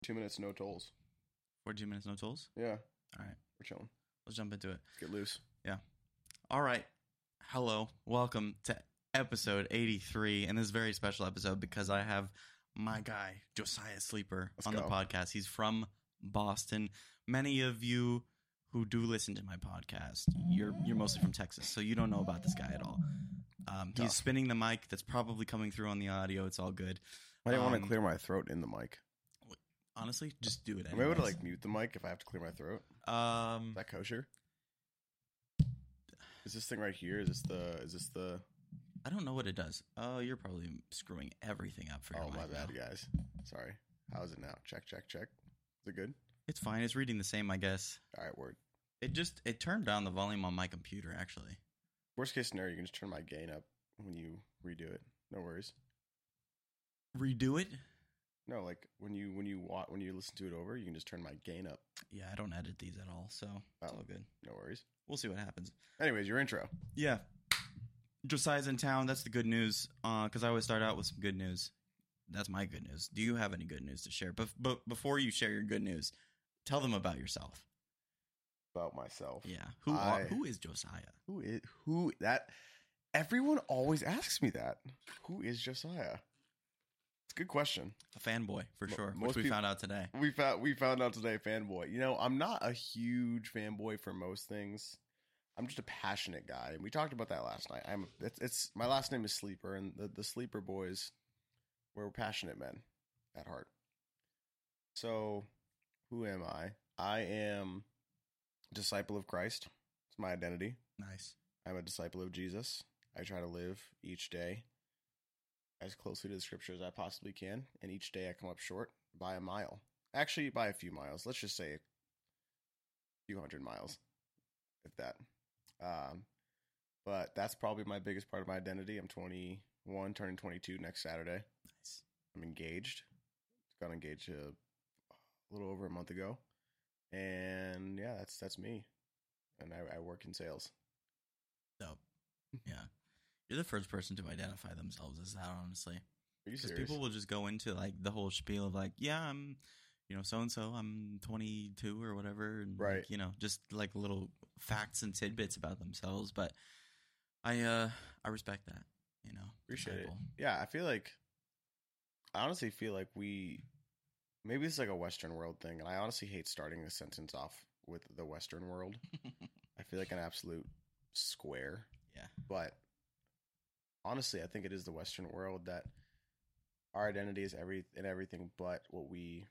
2 minutes, no tolls. 42 minutes, no tolls? Yeah. All right. We're chilling. Let's jump into it. Let's get loose. Yeah. All right. Hello. Welcome to episode 83. And this is a very special episode because I have my guy, Josiah Sleeper, on the podcast. He's from Boston. Many of you who do listen to my podcast, you're mostly from Texas, so you don't know about this guy at all. He's spinning the mic. That's probably coming through on the audio. It's all good. I didn't want to clear my throat in the mic. Honestly, just do it anyways. Am I able to like mute the mic if I have to clear my throat? Is that kosher? Is this thing right here? Is this the? I don't know what it does. Oh, you're probably screwing everything up for your mic. Oh, my bad, now. guys. Sorry. How is it now? Check. Is it good? It's fine. It's reading the same, I guess. All right, word. It turned down the volume on my computer, actually. Worst case scenario, you can just turn my gain up when you redo it. No worries. Redo it? No, like when you listen to it over, you can just turn my gain up. Yeah, I don't edit these at all, so it's all good. No worries. We'll see what happens. Anyways, your intro. Yeah. Josiah's in town. That's the good news, because I always start out with some good news. That's my good news. Do you have any good news to share? But before you share your good news, tell them about yourself. About myself. Yeah. Who is Josiah? Who that? Everyone always asks me that. Who is Josiah? It's a good question. A fanboy, for sure, which we found out today. We found out today, fanboy. You know, I'm not a huge fanboy for most things. I'm just a passionate guy, and we talked about that last night. It's my last name is Sleeper, and the Sleeper boys, we're passionate men at heart. So, who am I? I am a disciple of Christ. It's my identity. Nice. I'm a disciple of Jesus. I try to live each day as closely to the scripture as I possibly can, and each day I come up short by a mile. Actually, by a few miles. Let's just say a few hundred miles, if that. But that's probably my biggest part of my identity. I'm 21, turning 22 next Saturday. Nice. I'm engaged. Got engaged a little over a month ago, and yeah, that's me. And I work in sales. Dope. Yeah. You're the first person to identify themselves as that, honestly. Are you serious? Because people will just go into like the whole spiel of like, yeah, I'm, so-and-so, I'm 22 or whatever. And right. Like, just like little facts and tidbits about themselves. But I respect that, Appreciate it. Yeah, I honestly feel like maybe it's like a Western world thing. And I honestly hate starting a sentence off with the Western world. I feel like an absolute square. Yeah. But honestly, I think it is the Western world that our identity is everything but what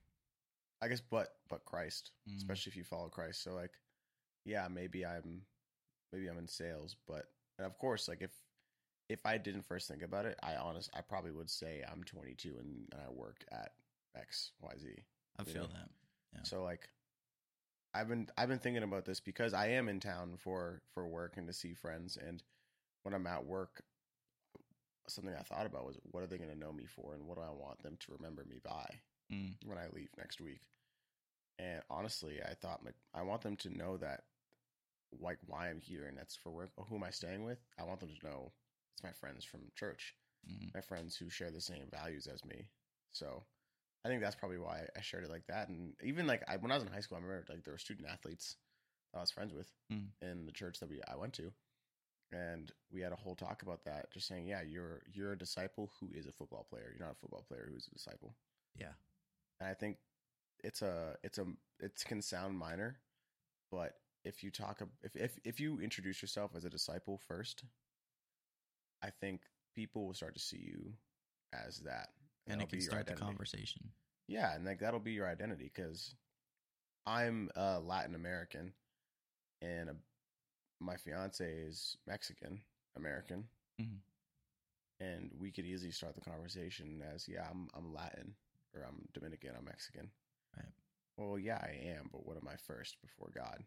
but Christ, especially if you follow Christ. So like, yeah, maybe I'm in sales, and of course, like if I didn't first think about it, I probably would say I'm 22 and I work at X, Y, Z. I feel that. Yeah. So like, I've been thinking about this because I am in town for work and to see friends, and when I'm at work, something I thought about was, what are they going to know me for, and what do I want them to remember me by when I leave next week? And honestly, I thought, like, I want them to know that, like, why I'm here, and that's for work. Who am I staying with? I want them to know it's my friends from church, my friends who share the same values as me. So I think that's probably why I shared it like that. And even like when I was in high school, I remember like there were student athletes I was friends with in the church that I went to. And we had a whole talk about that, just saying, yeah, you're a disciple who is a football player. You're not a football player who is a disciple. Yeah. And I think it can sound minor, but if you introduce yourself as a disciple first, I think people will start to see you as that. And it can start the conversation. Yeah, and like that'll be your identity, because I'm Latin American and my fiance is Mexican American, and we could easily start the conversation as, yeah, I'm Latin, or I'm Dominican, I'm Mexican. Right. Well, yeah, I am, but what am I first before God?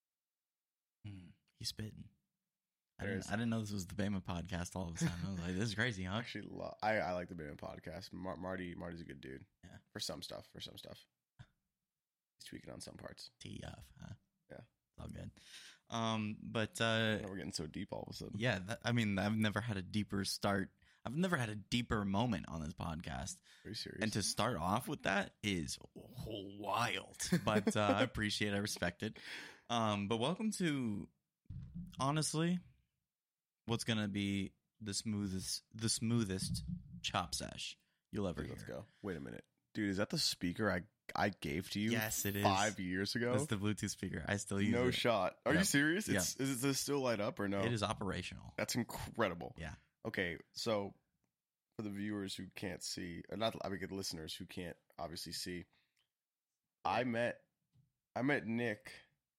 He's spitting. I didn't know this was the Bama podcast all of a sudden. I was like, this is crazy, huh? Actually, I like the Bama podcast. Marty's a good dude. Yeah. For some stuff. He's tweaking on some parts. TF, huh? Yeah. It's all good. But we're getting so deep all of a sudden. Yeah, I've never had a deeper start. I've never had a deeper moment on this podcast. Very serious. And to start off with that is wild. But I appreciate it. I respect it. But welcome to, honestly, what's going to be the smoothest chop sesh you'll ever hear. Let's go. Wait a minute. Dude, is that the speaker I gave to you? Yes, it is. 5 years ago? It's the Bluetooth speaker. I still use it. No shot. Are you serious? Yep. Is this still light up or no? It is operational. That's incredible. Yeah. Okay, so for the viewers who can't see, or not, I mean, the listeners who can't obviously see, I met Nick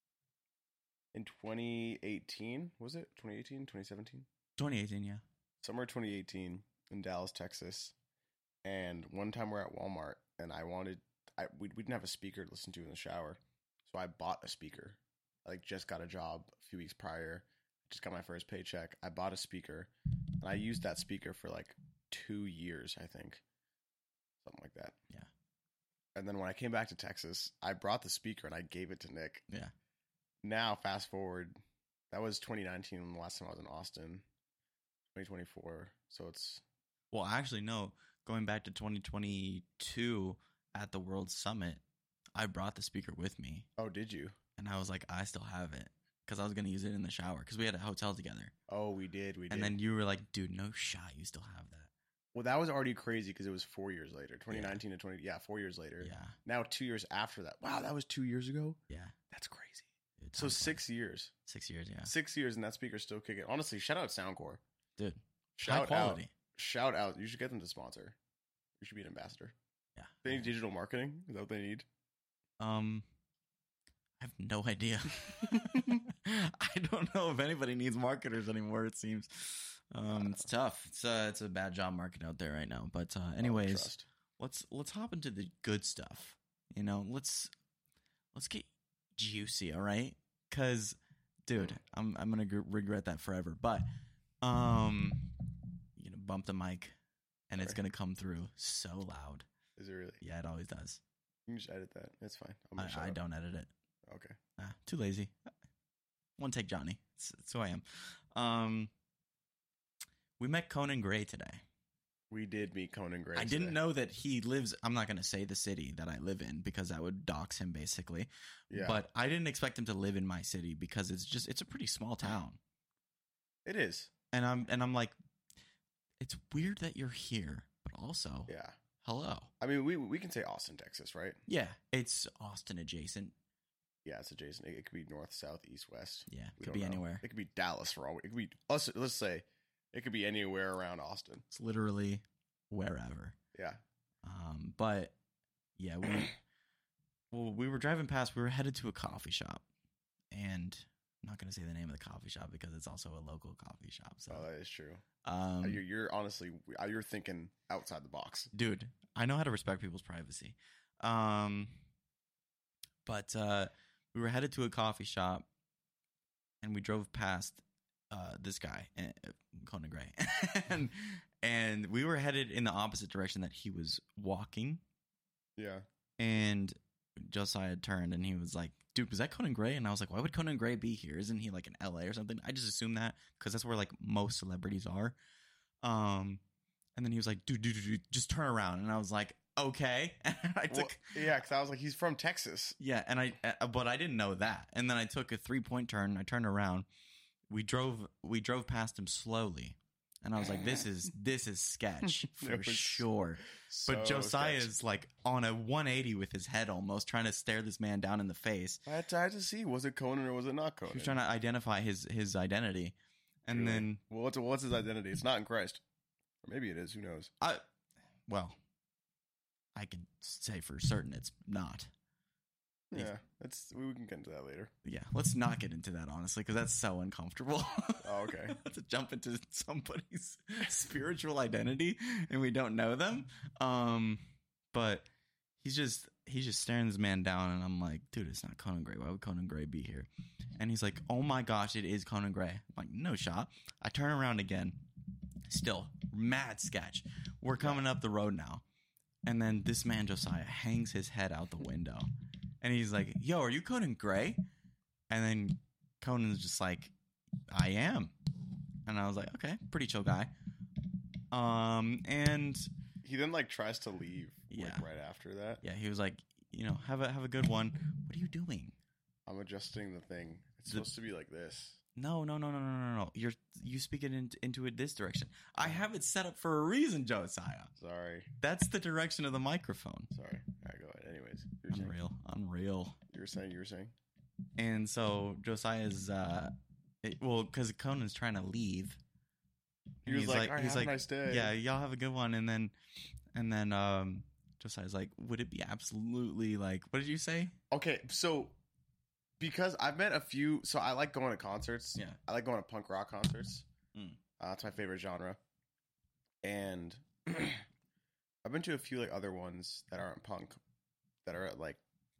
in 2018. Was it 2018? 2017? 2018, yeah. Summer 2018 in Dallas, Texas. And one time we're at Walmart, and we didn't have a speaker to listen to in the shower, so I bought a speaker. I just got a job a few weeks prior, just got my first paycheck. I bought a speaker, and I used that speaker for 2 years, I think, something like that. Yeah. And then when I came back to Texas, I brought the speaker and I gave it to Nick. Yeah. Now, fast forward, that was 2019 the last time I was in Austin. 2024, so it's... Well, actually, no. Going back to 2022 at the World Summit, I brought the speaker with me. Oh, did you? And I was like, I still have it. Because I was going to use it in the shower. Because we had a hotel together. Oh, we did. And then you were like, dude, no shot. You still have that. Well, that was already crazy because it was 4 years later. 2019 to 20... Yeah, 4 years later. Yeah. Now 2 years after that. Wow, that was 2 years ago? Yeah. That's crazy. So 6 years. 6 years, yeah. 6 years and that speaker's still kicking. Honestly, shout out Soundcore. Dude. Shout high quality. Shout out. You should get them to sponsor. You should be an ambassador. Yeah. They need digital marketing? Is that what they need? I have no idea. I don't know if anybody needs marketers anymore, it seems. It's tough. It's a bad job market out there right now. But anyways, let's hop into the good stuff. Let's get juicy, all right? Cuz dude, I'm going to regret that forever. But bump the mic and It's going to come through so loud. Is it really? Yeah, it always does. You can just edit that. It's fine. I don't edit it. Okay. Too lazy. One take Johnny. That's who I am. We met Conan Gray today. We did meet Conan Gray. I didn't know that he lives. I'm not going to say the city that I live in because that would dox him basically. Yeah. But I didn't expect him to live in my city because it's a pretty small town. It is. And I'm like, it's weird that you're here, but also, yeah. Hello. I mean, we can say Austin, Texas, right? Yeah, it's Austin adjacent. Yeah, it's adjacent. It could be north, south, east, west. Yeah, it could be anywhere. It could be Dallas for all. It could be us. Let's say it could be anywhere around Austin. It's literally wherever. Yeah. But yeah, we were driving past. We were headed to a coffee shop, and I'm not going to say the name of the coffee shop because it's also a local coffee shop. So. Oh, that is true. You're honestly, you're thinking outside the box, dude. I know how to respect people's privacy. But we were headed to a coffee shop, and we drove past this guy, Conan Gray, and we were headed in the opposite direction that he was walking. Yeah. And Josiah had turned, and he was like, dude, was that Conan Gray? And I was like, why would Conan Gray be here? Isn't he in LA or something? I just assumed that because that's where most celebrities are. And then he was like, dude, just turn around. And I was like, okay. And because I was like, he's from Texas. Yeah, and but I didn't know that. And then I took a 3-point turn. I turned around. We drove past him slowly. And I was like, this is sketch for sure. But Josiah is on a 180 with his head almost, trying to stare this man down in the face. I had to see, was it Conan or was it not Conan? He was trying to identify his identity. And really? Then... Well, what's his identity? It's not in Christ. Or maybe it is. Who knows? I can say for certain it's not. Yeah, we can get into that later. Yeah, let's not get into that, honestly, because that's so uncomfortable. Oh, okay. To jump into somebody's spiritual identity and we don't know them. But he's just staring this man down, and I'm like, dude, it's not Conan Gray. Why would Conan Gray be here? And he's like, oh my gosh, it is Conan Gray. I'm like, no shot. I turn around again. Still, mad sketch. We're coming up the road now. And then this man, Josiah, hangs his head out the window. And he's like, yo, are you Conan Gray? And then Conan's just like, I am. And I was like, okay, pretty chill guy. And he then like tries to leave. Yeah. Like, right after that. Yeah, he was like, have a good one. What are you doing? I'm adjusting the thing. It's supposed to be like this. No. You speak it into it this direction. I have it set up for a reason, Josiah. Sorry. That's the direction of the microphone. Sorry. All right, go ahead. Anyways, Unreal. You were saying. And so Josiah's, because Conan's trying to leave. He was like, have a nice day. Yeah, y'all have a good one. And then Josiah's like, would it be absolutely like, what did you say? Okay, so because I've met a few, so I like going to concerts. Yeah. I like going to punk rock concerts. Mm. It's my favorite genre. And I've been to a few like other ones that aren't punk, that are at like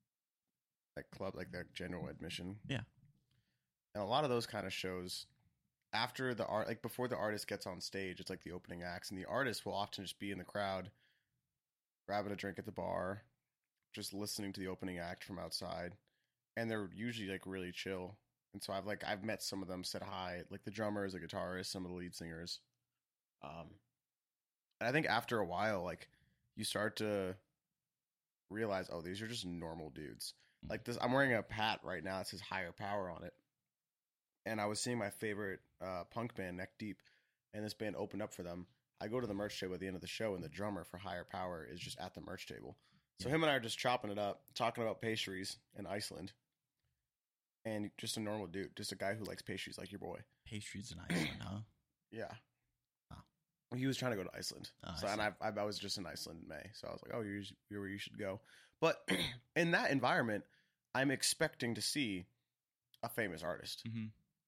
club, like their general admission. Yeah. And a lot of those kind of shows, after the art, like before the artist gets on stage, it's like the opening acts, and the artist will often just be in the crowd, grabbing a drink at the bar, just listening to the opening act from outside, and they're usually like really chill. And so I've met some of them, said hi, like the drummers, the guitarists, some of the lead singers. And I think after a while, like you start to realize, oh, these are just normal dudes. Like this, I'm wearing a hat right now that says Higher Power on it. And I was seeing my favorite punk band, Neck Deep, and this band opened up for them. I go to the merch table at the end of the show, and the drummer for Higher Power is just at the merch table. So him and I are just chopping it up, talking about pastries in Iceland. And just a normal dude, just a guy who likes pastries like your boy. Pastries in Iceland, huh? Yeah. Oh. He was trying to go to Iceland. And I was just in Iceland in May. So I was like, oh, you're where you should go. But in that environment, I'm expecting to see a famous artist. Mm-hmm.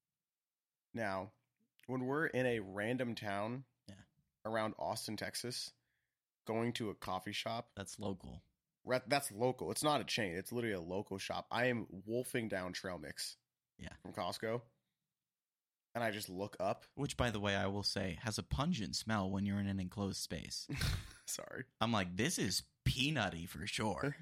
Now, when we're in a random town around Austin, Texas, going to a coffee shop. That's local. That's local. It's not a chain. It's literally a local shop. I am wolfing down trail mix from Costco. And I just look up. Which, by the way, I will say, has a pungent smell when you're in an enclosed space. Sorry. I'm like, this is peanutty for sure.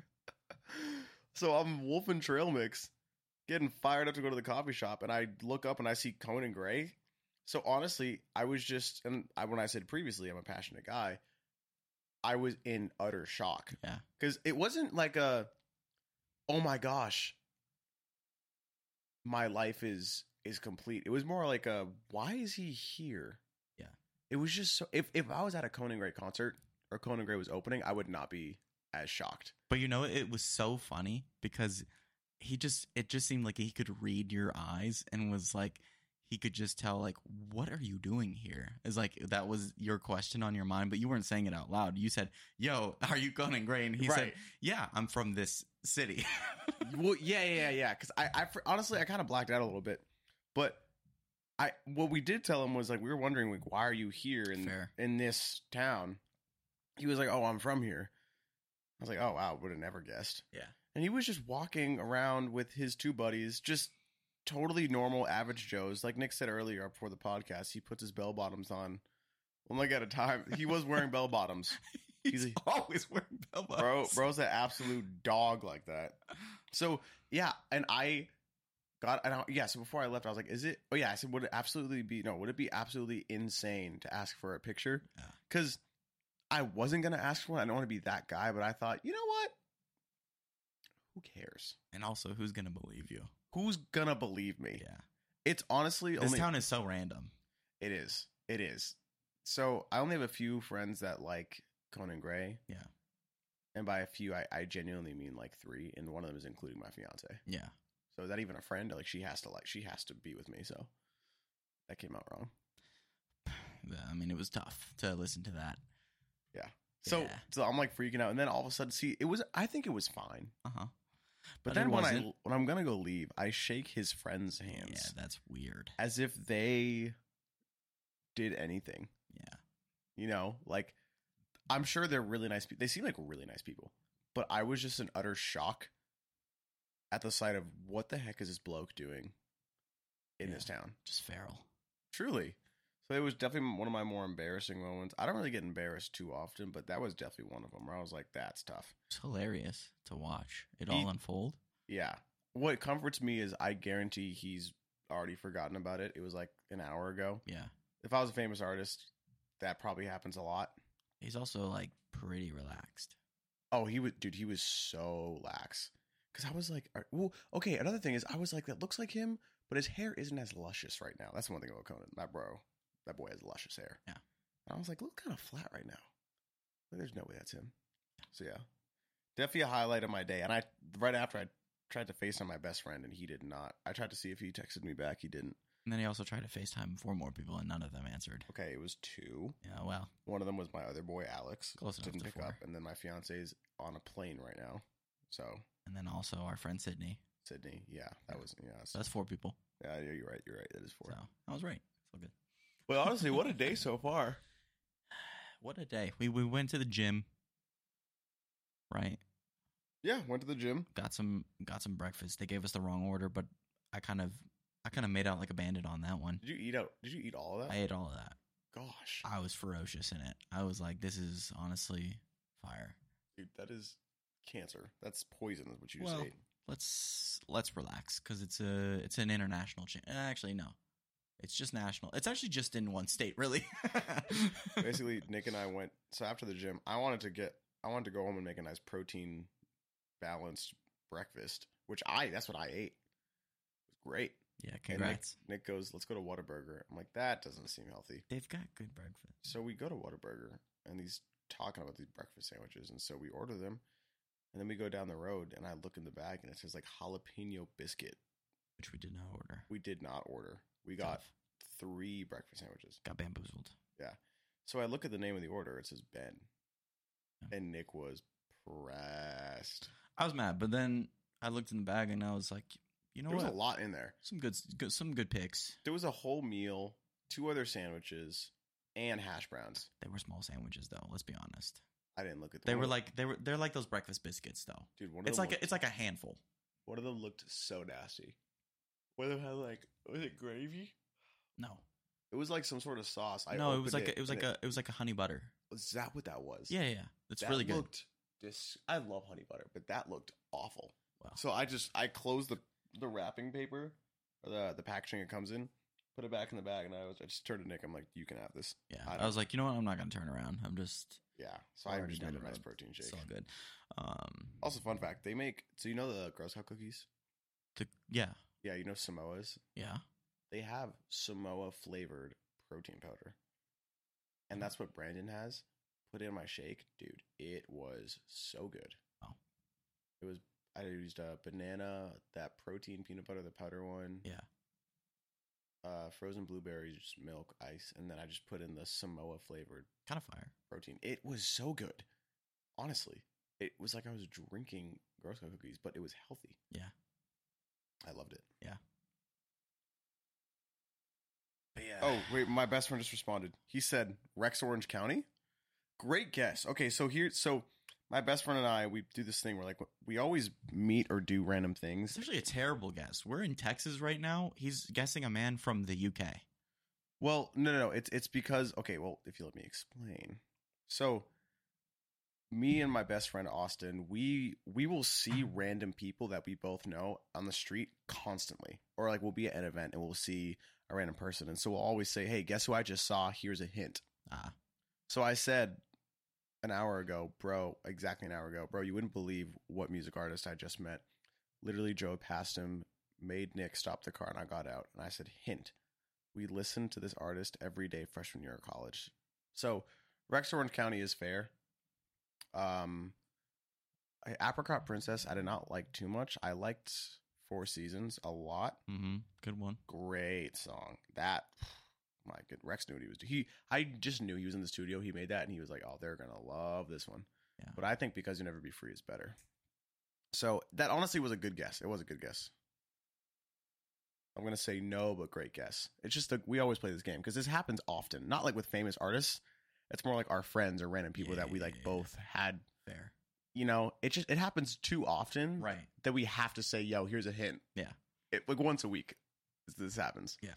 So I'm wolfing trail mix, getting fired up to go to the coffee shop, and I look up and I see Conan Gray. So honestly, I was just, when I said previously I'm a passionate guy, I was in utter shock. Yeah. Because it wasn't like oh my gosh, my life is complete. It was more like why is he here? Yeah. It was just so, if I was at a Conan Gray concert or Conan Gray was opening, I would not be as shocked. But it was so funny because it just seemed like he could read your eyes and was like, he could just tell, like, what are you doing here? It's like, that was your question on your mind, but you weren't saying it out loud. You said, yo, are you Conan Gray? And he said, yeah, I'm from this city. Well, yeah. Because I honestly, I kind of blacked out a little bit. But what we did tell him was, like, we were wondering, like, why are you here in this town? He was like, oh, I'm from here. I was like, oh, wow, would have never guessed. Yeah. And he was just walking around with his two buddies, just totally normal, average Joes. Like Nick said earlier before the podcast, he puts his bell bottoms on one leg at a time. He was wearing bell bottoms. He's always wearing bell bottoms. Bro's an absolute dog like that. So, yeah, and so before I left, I was like, is it? Oh, yeah, I said, would it be absolutely insane to ask for a picture? Because I wasn't going to ask for one. I don't want to be that guy, but I thought, you know what? Who cares? And also, who's going to believe you? Who's going to believe me? Yeah. It's honestly this town is so random. It is. So I only have a few friends that like Conan Gray. Yeah. And by a few, I genuinely mean like 3. And one of them is including my fiance. Yeah. So is that even a friend? Like she has to be with me. So that came out wrong. I mean, it was tough to listen to that. Yeah. So I'm like freaking out. And then all of a sudden, I think it was fine. Uh-huh. But then when I'm going to go leave, I shake his friends' hands. Yeah, that's weird. As if they did anything. Yeah. Like, I'm sure they're really nice people. They seem like really nice people. But I was just in utter shock at the sight of what the heck is this bloke doing in this town? Just feral. Truly. So it was definitely one of my more embarrassing moments. I don't really get embarrassed too often, but that was definitely one of them where I was like, that's tough. It's hilarious to watch it all unfold. Yeah. What comforts me is I guarantee he's already forgotten about it. It was like an hour ago. Yeah. If I was a famous artist, that probably happens a lot. He's also like pretty relaxed. Oh, he was so lax. Because I was like, well, okay, another thing is, I was like, that looks like him, but his hair isn't as luscious right now. That's one thing about Conan. That boy has luscious hair. Yeah. And I was like, look kind of flat right now. Like, there's no way that's him. So yeah, definitely a highlight of my day. And right after I tried to FaceTime my best friend, and he did not. I tried to see if he texted me back. He didn't. And then he also tried to FaceTime 4 more people, and none of them answered. Okay, it was 2. Yeah, well. One of them was my other boy, Alex. Close enough didn't to pick 4. up. And then my fiance is on a plane right now. So. And then also our friend Sydney. Yeah, that was, yeah. So that's 4 people. Yeah, you're right. That is 4. So I was right. It's all good. But honestly, what a day so far. What a day. We went to the gym, right? Yeah, went to the gym. Got some breakfast. They gave us the wrong order, but I kind of made out like a bandit on that one. Did you eat all of that? I ate all of that. Gosh. I was ferocious in it. I was like, this is honestly fire. Dude, that is cancer. That's poison is what you Well, say. Let's relax, because it's an international chain. Actually, no. It's just national. It's actually just in one state, really. Basically, Nick and I went, so after the gym, I wanted to go home and make a nice protein balanced breakfast, that's what I ate. It was great. Yeah, congrats. And Nick goes, let's go to Whataburger. I'm like, that doesn't seem healthy. They've got good breakfast. So we go to Whataburger, and he's talking about these breakfast sandwiches, and so we order them, and then we go down the road, and I look in the bag, and it says like jalapeno biscuit. Which we did not order. We did not order. We got 3 breakfast sandwiches. Got bamboozled. Yeah. So I look at the name of the order. It says Ben. Yeah. And Nick was pressed. I was mad, but then I looked in the bag and I was like, you know what? There what? was a lot in there. Some good picks. There was a whole meal, 2 other sandwiches, and hash browns. They were small sandwiches, though. Let's be honest. I didn't look at them. They're like those breakfast biscuits, though. Dude, it's like a handful. One of them looked so nasty. One of them had was it gravy? No. It was like some sort of sauce. It was like a honey butter. Is that what that was? Yeah. It's really good. I love honey butter, but that looked awful. Wow. So I closed the wrapping paper, or the packaging it comes in, put it back in the bag, and I just turned to Nick. I'm like, you can have this. Yeah. I was like, you know what? I'm not gonna turn around. I'm just. Yeah. So I just made a nice protein shake. It's all good. Also, fun fact: they make. So you know the Girl Scout cookies? Yeah. Yeah, you know Samoa's? Yeah. They have Samoa flavored protein powder. And that's what Brandon has. Put in my shake. Dude, it was so good. Oh. I used a banana, that protein peanut butter, the powder one. Yeah. Frozen blueberries, milk, ice. And then I just put in the Samoa flavored. Kind of fire. Protein. It was so good. Honestly. It was like I was drinking Girl Scout cookies, but it was healthy. Yeah. I loved it. Yeah. But yeah. Oh, wait, my best friend just responded. He said, Rex Orange County? Great guess. Okay, so my best friend and I, we do this thing where we always meet or do random things. It's actually a terrible guess. We're in Texas right now. He's guessing a man from the UK. Well, no. It's because, okay, well, if you let me explain. So, me and my best friend Austin, we will see random people that we both know on the street constantly. Or we'll be at an event and we'll see a random person. And so we'll always say, hey, guess who I just saw? Here's a hint. So I said exactly an hour ago, bro, you wouldn't believe what music artist I just met. Literally drove past him, made Nick stop the car, and I got out. And I said, hint, we listened to this artist every day freshman year of college. So Rex Orange County is fair. Apricot Princess, I did not like too much. I liked Four Seasons a lot. Mm-hmm. Good one. Great song. That, my good, Rex knew what he was doing. I just knew he was in the studio. He made that, and he was like, "Oh, they're gonna love this one." Yeah. But I think Because You Never Be Free is better. So that honestly was a good guess. It was a good guess. I'm gonna say no, but great guess. It's just we always play this game because this happens often. Not like with famous artists. It's more like our friends or random people that we both had. Fair. You know, it happens too often, right? That we have to say, "Yo, here's a hint." Yeah, once a week, this happens. Yeah.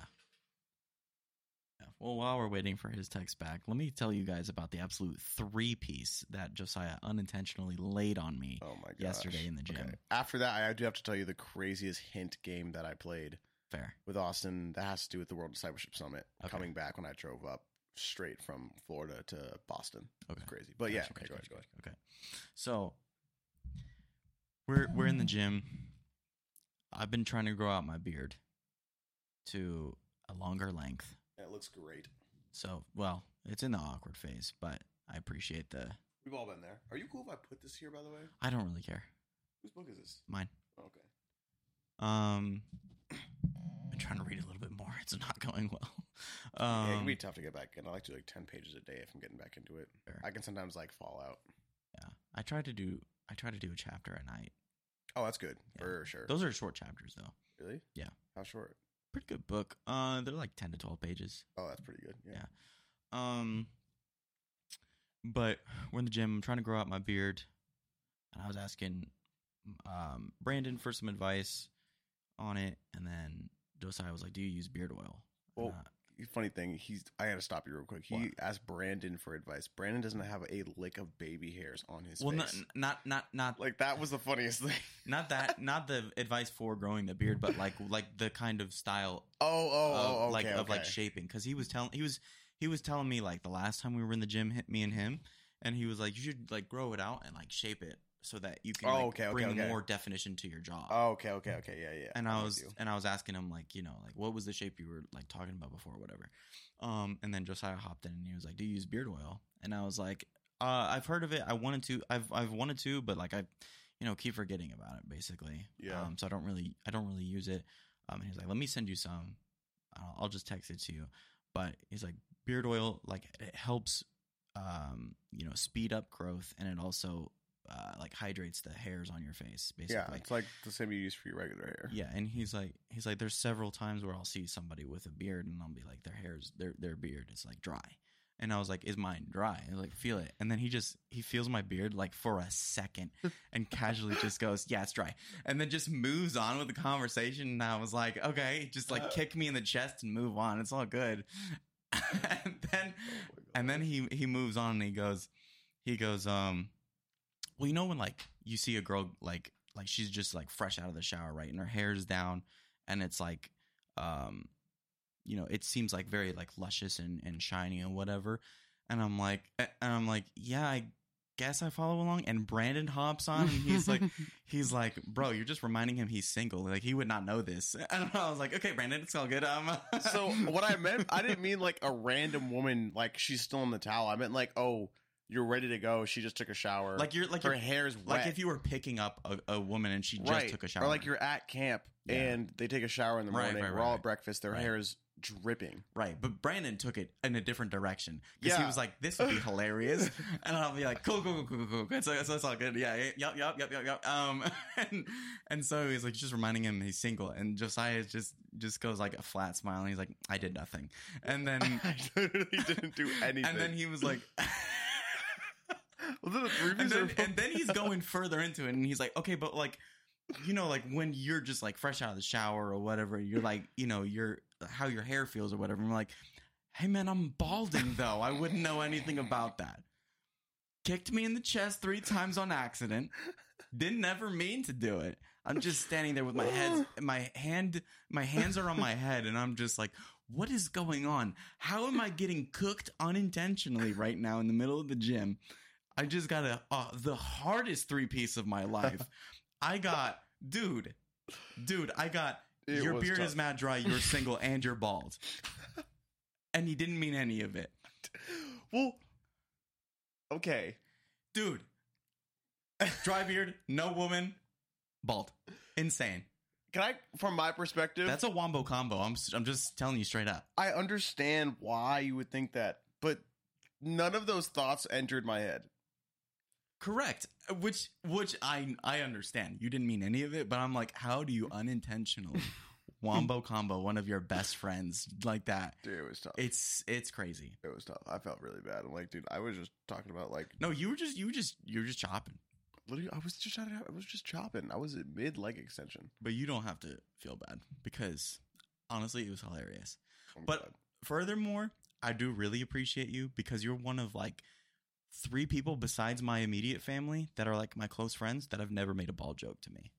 Well, while we're waiting for his text back, let me tell you guys about the absolute 3-piece that Josiah unintentionally laid on me. Oh my gosh. Yesterday in the gym. Okay. After that, I do have to tell you the craziest hint game that I played. Fair. With Austin that has to do with the World Discipleship Summit coming back when I drove up. straight from Florida to Boston. Okay. It's crazy. But Gotcha, yeah, okay, gotcha, go ahead. gotcha. Okay. So we're in the gym. I've been trying to grow out my beard to a longer length. It looks great. So, well, it's in the awkward phase, but I appreciate the... We've all been there. Are you cool if I put this here, by the way? I don't really care. Whose book is this? Mine. Okay. I've been trying to read a little bit more. It's not going well. Yeah, it can be tough to get back in. I like to do like 10 pages a day if I'm getting back into it. Fair. I can sometimes like fall out. Yeah. I try to do a chapter at night. Oh, that's good. Yeah. For sure. Those are short chapters, though. Really? Yeah. How short? Pretty good book. They're like 10 to 12 pages. Oh, that's pretty good. Yeah. But we're in the gym. I'm trying to grow out my beard, and I was asking Brandon for some advice on it, and then Josiah was like, "Do you use beard oil?" Well, funny thing, I got to stop you real quick. He asked Brandon for advice. Brandon doesn't have a lick of baby hairs on his face. Not like that was the funniest thing. Not the advice for growing the beard, but like the kind of style. Like shaping, because he was telling me like the last time we were in the gym, me and him, and he was like, you should like grow it out and like shape it so that you can bring more definition to your jaw. Oh, okay, yeah. And I was asking him like, like what was the shape you were like talking about before, or whatever. And then Josiah hopped in and he was like, "Do you use beard oil?" And I was like, "I've heard of it. I've wanted to, but like I, keep forgetting about it basically. Yeah. So I don't really use it." And he's like, "Let me send you some. I'll just text it to you." But he's like, beard oil, like it helps, speed up growth, and it also like hydrates the hairs on your face, basically. Yeah, it's like the same you use for your regular hair. Yeah, and he's like, there's several times where I'll see somebody with a beard, and I'll be like, their beard is like dry, and I was like, is mine dry? And like, feel it, and then he feels my beard like for a second, and casually just goes, yeah, it's dry, and then just moves on with the conversation. And I was like, okay, just like kick me in the chest and move on. It's all good. and then he moves on and he goes, well, when like you see a girl like she's just like fresh out of the shower, right? And her hair's down and it's like, it seems like very like luscious and shiny and whatever. And I'm like, yeah, I guess I follow along. And Brandon hops on and he's like, bro, you're just reminding him he's single. Like he would not know this. And I was like, okay, Brandon, it's all good. So what I meant, I didn't mean like a random woman, like she's still in the towel. I meant like, oh, you're ready to go. She just took a shower. Her hair's wet. Like if you were picking up a woman and she just took a shower. Or like you're at camp and they take a shower in the morning. We're all at breakfast. Their hair is dripping. Right. But Brandon took it in a different direction. Because he was like, this would be hilarious. And I'll be like, cool. So it's all good. Yeah. Yep. And so he's like, just reminding him he's single. And Josiah just goes like a flat smile. And he's like, I did nothing. And then I literally didn't do anything. And then he was like... Was it a 3-piece? And then he's going further into it, and he's like, okay, but like, like when you're just like fresh out of the shower or whatever, you're like, you're how your hair feels or whatever. And I'm like, hey man, I'm balding though. I wouldn't know anything about that. Kicked me in the chest 3 times on accident. Didn't ever mean to do it. I'm just standing there with my hands are on my head, and I'm just like, what is going on? How am I getting cooked unintentionally right now in the middle of the gym? I just got the hardest 3-piece of my life. I got, dude, your beard is mad dry, you're single, and you're bald. And he didn't mean any of it. Well, okay. Dude, dry beard, no woman, bald. Insane. Can I, from my perspective... That's a wombo combo. I'm just telling you straight up. I understand why you would think that, but none of those thoughts entered my head. Correct. Which I understand. You didn't mean any of it, but I'm like, how do you unintentionally wombo combo one of your best friends like that? Dude, it was tough. It's crazy. It was tough. I felt really bad. I'm like, dude, I was just talking about like... No, you were just chopping. Literally, I was just chopping. I was at mid leg extension. But you don't have to feel bad because honestly, it was hilarious. I'm but glad. Furthermore, I do really appreciate you because you're one of like 3 people besides my immediate family that are like my close friends that have never made a ball joke to me.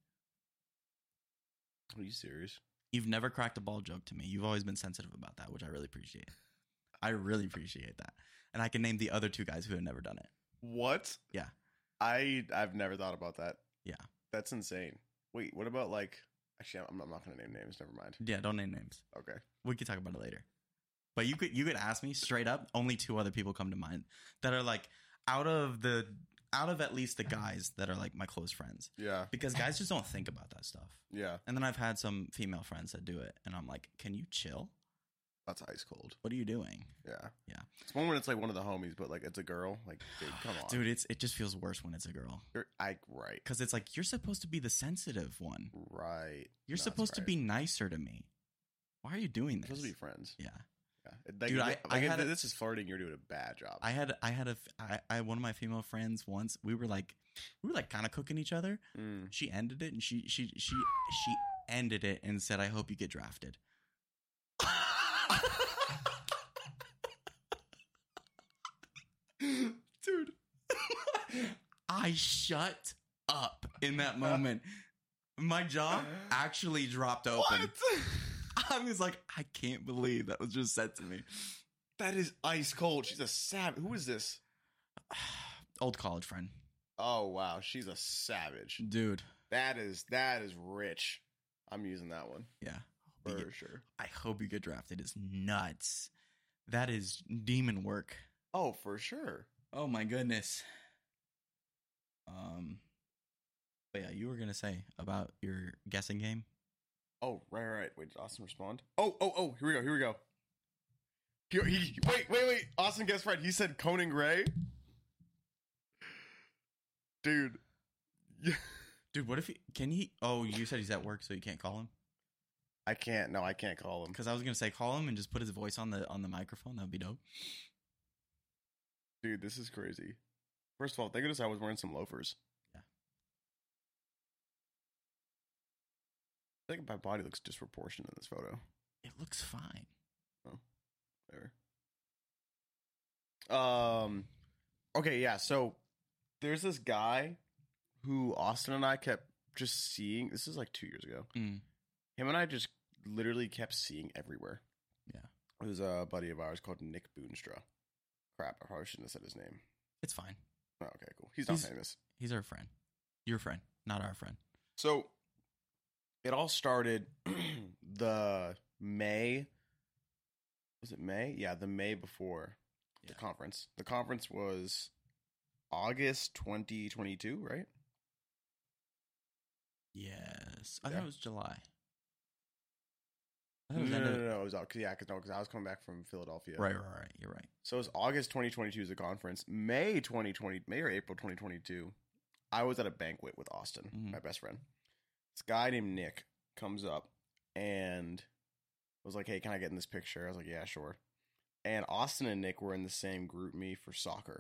Are you serious? You've never cracked a ball joke to me. You've always been sensitive about that, which I really appreciate. I really appreciate that. And I can name the other 2 guys who have never done it. What? Yeah. I've never thought about that. Yeah. That's insane. Wait, what about like? Actually, I'm not going to name names. Never mind. Yeah, don't name names. Okay. We could talk about it later. But you could ask me straight up. Only 2 other people come to mind that are like out of at least the guys that are like my close friends. Yeah. Because guys just don't think about that stuff. Yeah. And then I've had some female friends that do it, and I'm like, can you chill? That's ice cold. What are you doing? Yeah. Yeah. It's one when it's like one of the homies, but like it's a girl. Like, dude, come on, Dude, it just feels worse when it's a girl. Right. Because it's like, you're supposed to be the sensitive one. Right. You're supposed to be nicer to me. Why are you doing this? We're supposed to be friends. Yeah. Like, Dude, I had this is flirting. You're doing a bad job. I had one of my female friends once. We were like kind of cooking each other. She ended it, and she ended it and said, "I hope you get drafted." Dude, I shut up in that moment. My jaw actually dropped open. What? I was like, I can't believe that was just said to me. That is ice cold. She's a savage. Who is this? Old college friend. Oh wow, she's a savage, dude. That is rich. I'm using that one. Yeah, for sure. I hope you get drafted. It's nuts. That is demon work. Oh, for sure. Oh my goodness. But yeah, you were gonna say about your guessing game. Oh, right. Wait, did Austin respond? Oh, here we go. Wait. Austin guessed right. He said Conan Gray. Dude. Dude, what if you said he's at work, so you can't call him? I can't call him. Because I was going to say call him and just put his voice on the microphone. That would be dope. Dude, this is crazy. First of all, thank goodness I was wearing some loafers. Yeah. I think my body looks disproportionate in this photo. It looks fine. Oh, there. Okay, yeah, so there's this guy who Austin and I kept just seeing. This is like 2 years ago. Him and I just literally kept seeing everywhere. Yeah. It was a buddy of ours called Nick Boonstra. Crap, I probably shouldn't have said his name. It's fine. Oh, okay, cool. He's not famous. He's our friend. Your friend, not our friend. So it all started the May. Was it May? Yeah, the May before the conference. The conference was August 2022, right? Yes. I thought it was July. No, it was because I was coming back from Philadelphia. Right. You're right. So it was August 2022 is the May or April 2022. I was at a banquet with Austin, my best friend. This guy named Nick comes up and was like, "Hey, can I get in this picture?" I was like, "Yeah, sure." And Austin and Nick were in the same group me for soccer.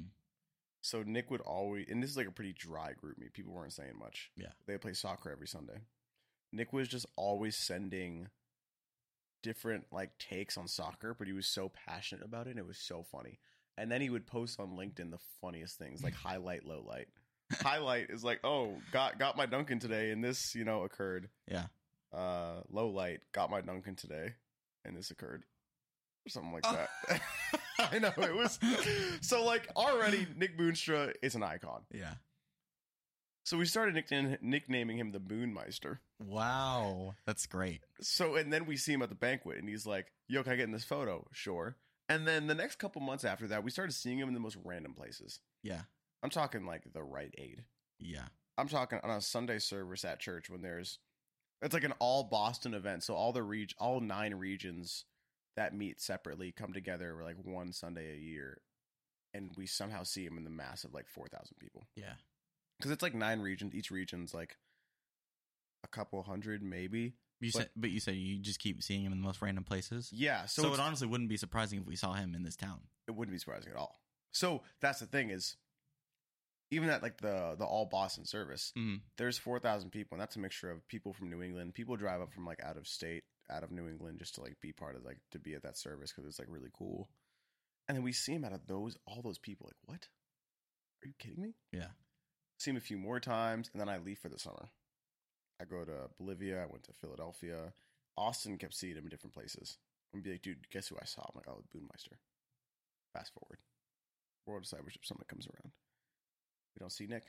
So Nick would always, and this is like a pretty dry group me. People weren't saying much. Yeah, they play soccer every Sunday. Nick was just always sending different like takes on soccer, but he was so passionate about it and it was so funny. And then he would post on LinkedIn the funniest things, like highlight, low light. Highlight is like, oh, got my Dunkin' today and this, occurred. Yeah. Low light, got my Dunkin' today and this occurred. Or something like that. I know, it was so like already Nick Boonstra is an icon. Yeah. So we started nicknaming him the Boonmeister. Wow. That's great. So, and then we see him at the banquet and he's like, "Yo, can I get in this photo?" Sure. And then the next couple months after that, we started seeing him in the most random places. Yeah. I'm talking like the Rite Aid. Yeah. I'm talking on a Sunday service at church when it's like an all Boston event. So all 9 regions that meet separately come together like one Sunday a year. And we somehow see him in the mass of like 4,000 people. Yeah. Because it's like 9 regions. Each region's like a couple hundred, maybe. You said you just keep seeing him in the most random places? Yeah. So it honestly wouldn't be surprising if we saw him in this town. It wouldn't be surprising at all. So that's the thing is, even at like the all Boston service, there's 4,000 people, and that's a mixture of people from New England. People drive up from like out of state, out of New England, just to like be part of like to be at that service because it's like really cool. And then we see him out of all those people. Like, what? Are you kidding me? Yeah. See him a few more times, and then I leave for the summer. I go to Bolivia. I went to Philadelphia. Austin kept seeing him in different places. and be like, dude, guess who I saw? I'm like, oh, Boonmeister. Fast forward. World of Cybership, someone comes around. We don't see Nick.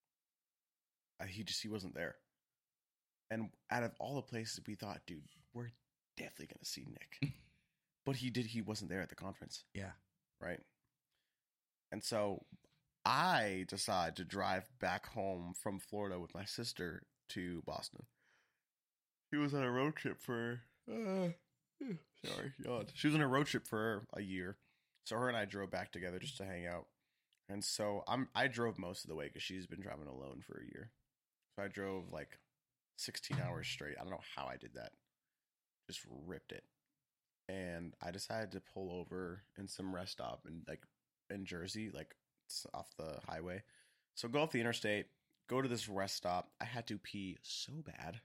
He wasn't there. And out of all the places we thought, dude, we're definitely going to see Nick. But he wasn't there at the conference. Yeah. Right? And so I decided to drive back home from Florida with my sister to Boston. She was on a road trip for, She was on a road trip for a year. So her and I drove back together just to hang out. And so I drove most of the way because she's been driving alone for a year. So I drove like 16 hours straight. I don't know how I did that. Just ripped it. And I decided to pull over in some rest stop in Jersey, like off the highway. So go off the interstate, go to this rest stop. I had to pee so bad.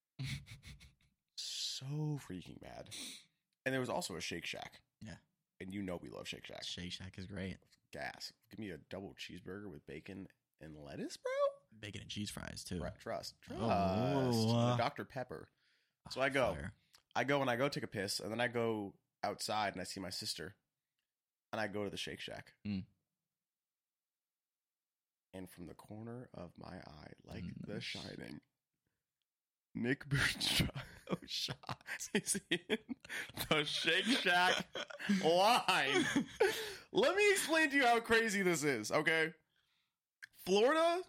So freaking bad. And there was also a Shake Shack. Yeah. And you know we love Shake Shack. Shake Shack is great. Gas. Give me a double cheeseburger with bacon and lettuce, bro. Bacon and cheese fries, too. Right, trust. Oh. Dr. Pepper. So I go. Fire. I go take a piss, and then I go outside, and I see my sister. And I go to the Shake Shack. Mm. And from the corner of my eye, like The Shining, Nick Boonstra is in the Shake Shack line. Let me explain to you how crazy this is, okay? Florida.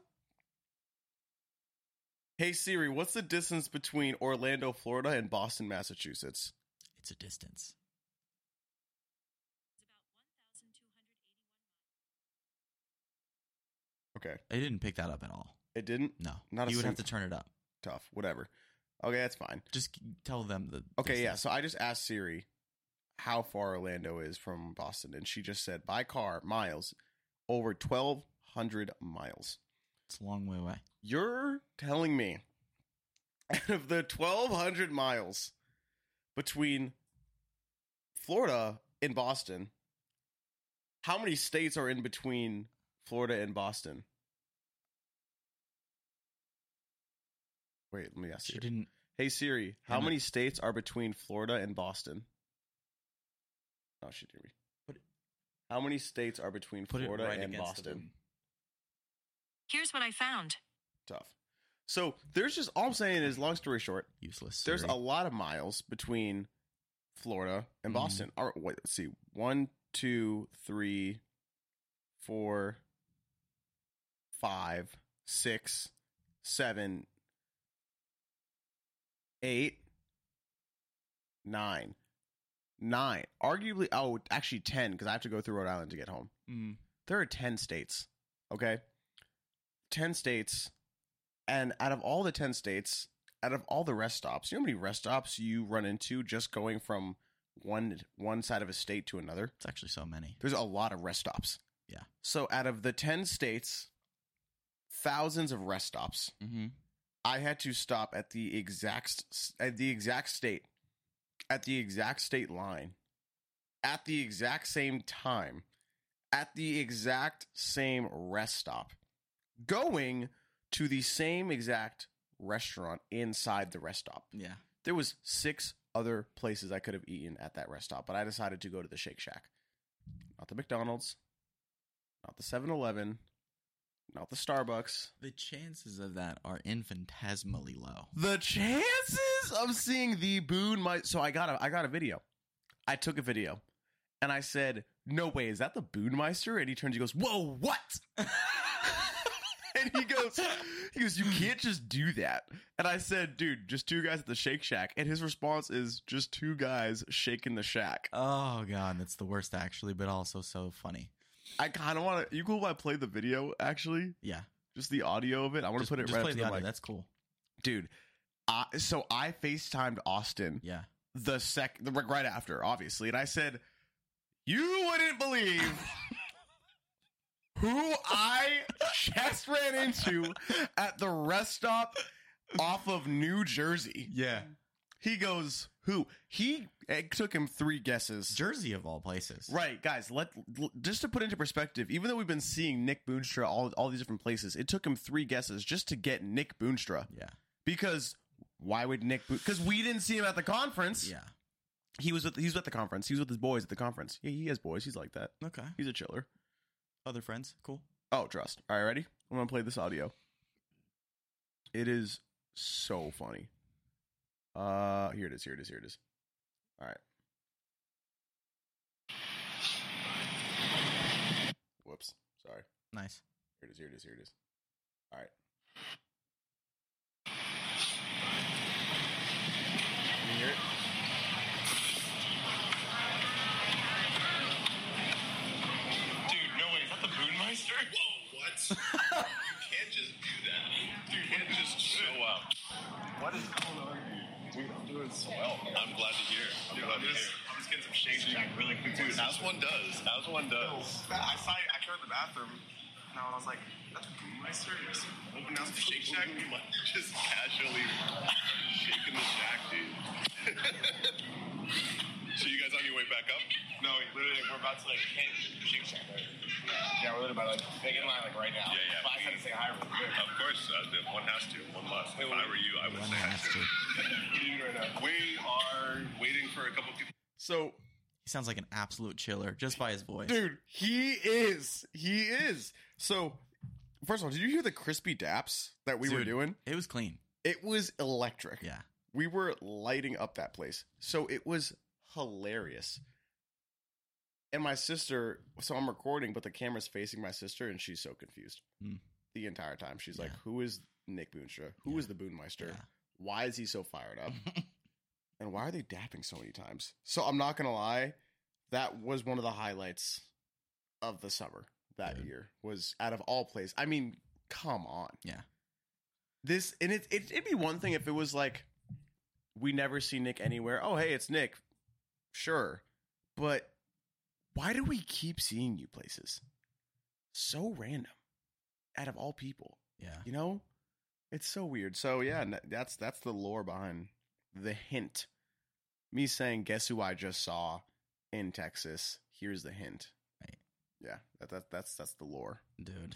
Hey Siri, what's the distance between Orlando, Florida, and Boston, Massachusetts? It's a distance. Okay. They didn't pick that up at all. It didn't? No. Not a You would have single- to turn it up. Tough. Whatever. Okay, that's fine. Just tell them the Okay, yeah. distance. So I just asked Siri how far Orlando is from Boston, and she just said by car, miles, over 1,200 miles. It's a long way away. You're telling me out of the 1,200 miles between Florida and Boston, how many states are in between Florida and Boston? Wait, let me ask She you. didn't. Hey Siri, how Damn it. many states are between Florida and Boston? Oh, she did. How many states are between Put Florida it right and against the Boston? boom. Here's what I found. Tough. So there's just all I'm saying is, long story short, Useless. there's Siri. a lot of miles between Florida and Mhm. Boston. All right, wait, let's see. 1, 2, 3, 4, 5, 6, 7, 8, 9. 9. Arguably, actually 10, because I have to go through Rhode Island to get home. Mm. There are 10 states, okay? 10 states, and out of all the 10 states, out of all the rest stops, you know how many rest stops you run into just going from one side of a state to another? It's actually so many. There's a lot of rest stops. Yeah. So out of the 10 states, thousands of rest stops, Mm-hmm. I had to stop at the exact state, at the exact state line, at the exact same time, at the exact same rest stop, going to the same exact restaurant inside the rest stop. Yeah. There was 6 other places I could have eaten at that rest stop, but I decided to go to the Shake Shack. Not the McDonald's, not the 7-Eleven, not the Starbucks. The chances of that are infinitesimally low. The chances of seeing the so I got a video. I took a video and I said, "No way, is that the Boonmeister?" And he turns, he goes, "Whoa, what?" And he goes, "You can't just do that." And I said, "Dude, just 2 guys at the Shake Shack." And his response is just 2 guys shaking the shack. Oh, God. That's the worst, actually, but also so funny. I kind of want to. You cool if I play the video? Actually, Yeah. just the audio of it. I want to put it just right play up to the the audio. mic. That's cool. Dude. So I FaceTimed Austin Yeah. right after, obviously, and I said, "You wouldn't believe who I just ran into at the rest stop off of New Jersey." Yeah. He goes, "Who?" It took him 3 guesses. Jersey, of all places. Right, guys, just to put into perspective, even though we've been seeing Nick Boonstra all these different places, it took him 3 guesses just to get Nick Boonstra. Yeah. Because why would because we didn't see him at the conference. Yeah. He was at the conference. He was with his boys at the conference. Yeah, he has boys. He's like that. Okay. He's a chiller. Other friends? Cool. Oh, trust. All right, ready? I'm going to play this audio. It is so funny. Here it is. All right. Whoops. Sorry. Nice. Here it is. All right. Can you hear it? Dude, no way. Is that the Boonmeister? Whoa, what? You can't just do that. Dude, you can't just show up. What is going on, dude? I'm doing so well. I'm glad to hear. I'm just getting some Shake Shack really quick. Dude, as one does. I saw you. I came out the bathroom, and I was like, that's a Boonmeister? Just open down some Shake Shack? Just casually shaking the shack, dude. So you guys on your way back up? No, literally, we're about to hit Shake Shack, right? Yeah, we're literally about to get in line right now. Yeah. But I had to say hi real quick. Of course, one has to, one must. If I were you, I would say hi. What are you doing right now? We are waiting for a couple people. So he sounds like an absolute chiller just by his voice. Dude, he is. So, first of all, did you hear the crispy daps that we were doing? It was clean. It was electric. Yeah. We were lighting up that place. So it was hilarious. And my sister, so I'm recording, but the camera's facing my sister, and she's so confused the entire time. She's like, who is Nick Boonstra? Who is the Boonmeister? Yeah. Why is he so fired up? And why are they dapping so many times? So I'm not going to lie, that was one of the highlights of the summer that year, was out of all places. I mean, come on. Yeah. It'd be one thing if it was like, we never see Nick anywhere. Oh, hey, it's Nick. Sure. But why do we keep seeing you places? So random. Out of all people. Yeah. You know? It's so weird. So, yeah, that's the lore behind the hint. Me saying, guess who I just saw in Texas? Here's the hint. Right. Yeah, that's the lore. Dude.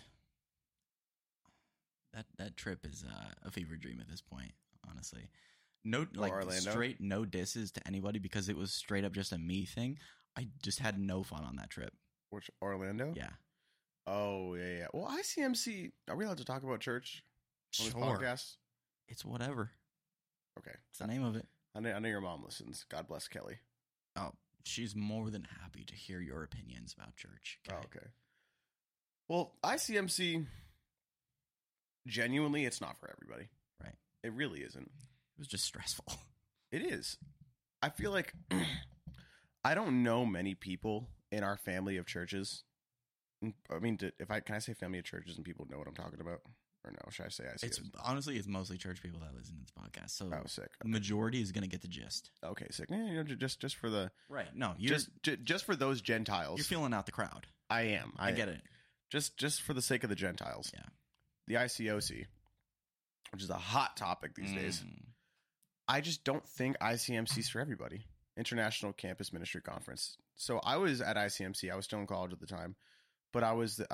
That trip is a fever dream at this point, honestly. No, straight no disses to anybody because it was straight up just a me thing. I just had no fun on that trip. Which, Orlando? Yeah. Oh, yeah. Well, ICMC, are we allowed to talk about church on this podcast? It's whatever. Okay. It's the name of it. I know your mom listens. God bless Kelly. Oh, she's more than happy to hear your opinions about church. Okay. Oh, okay. Well, ICMC, genuinely, it's not for everybody. Right. It really isn't. It was just stressful. It is. I feel like I don't know many people in our family of churches. I mean, can I say family of churches and people know what I'm talking about? Or no, should I say ICMC? It's mostly church people that listen to this podcast. So sick. The majority is going to get the gist. Okay, sick. Yeah, just for the right. No, just for those Gentiles. You're feeling out the crowd. I am. I get it. Just for the sake of the Gentiles. Yeah. The ICOC, which is a hot topic these days. I just don't think ICMC is for everybody. International Campus Ministry Conference. So I was at ICMC. I was still in college at the time, but I was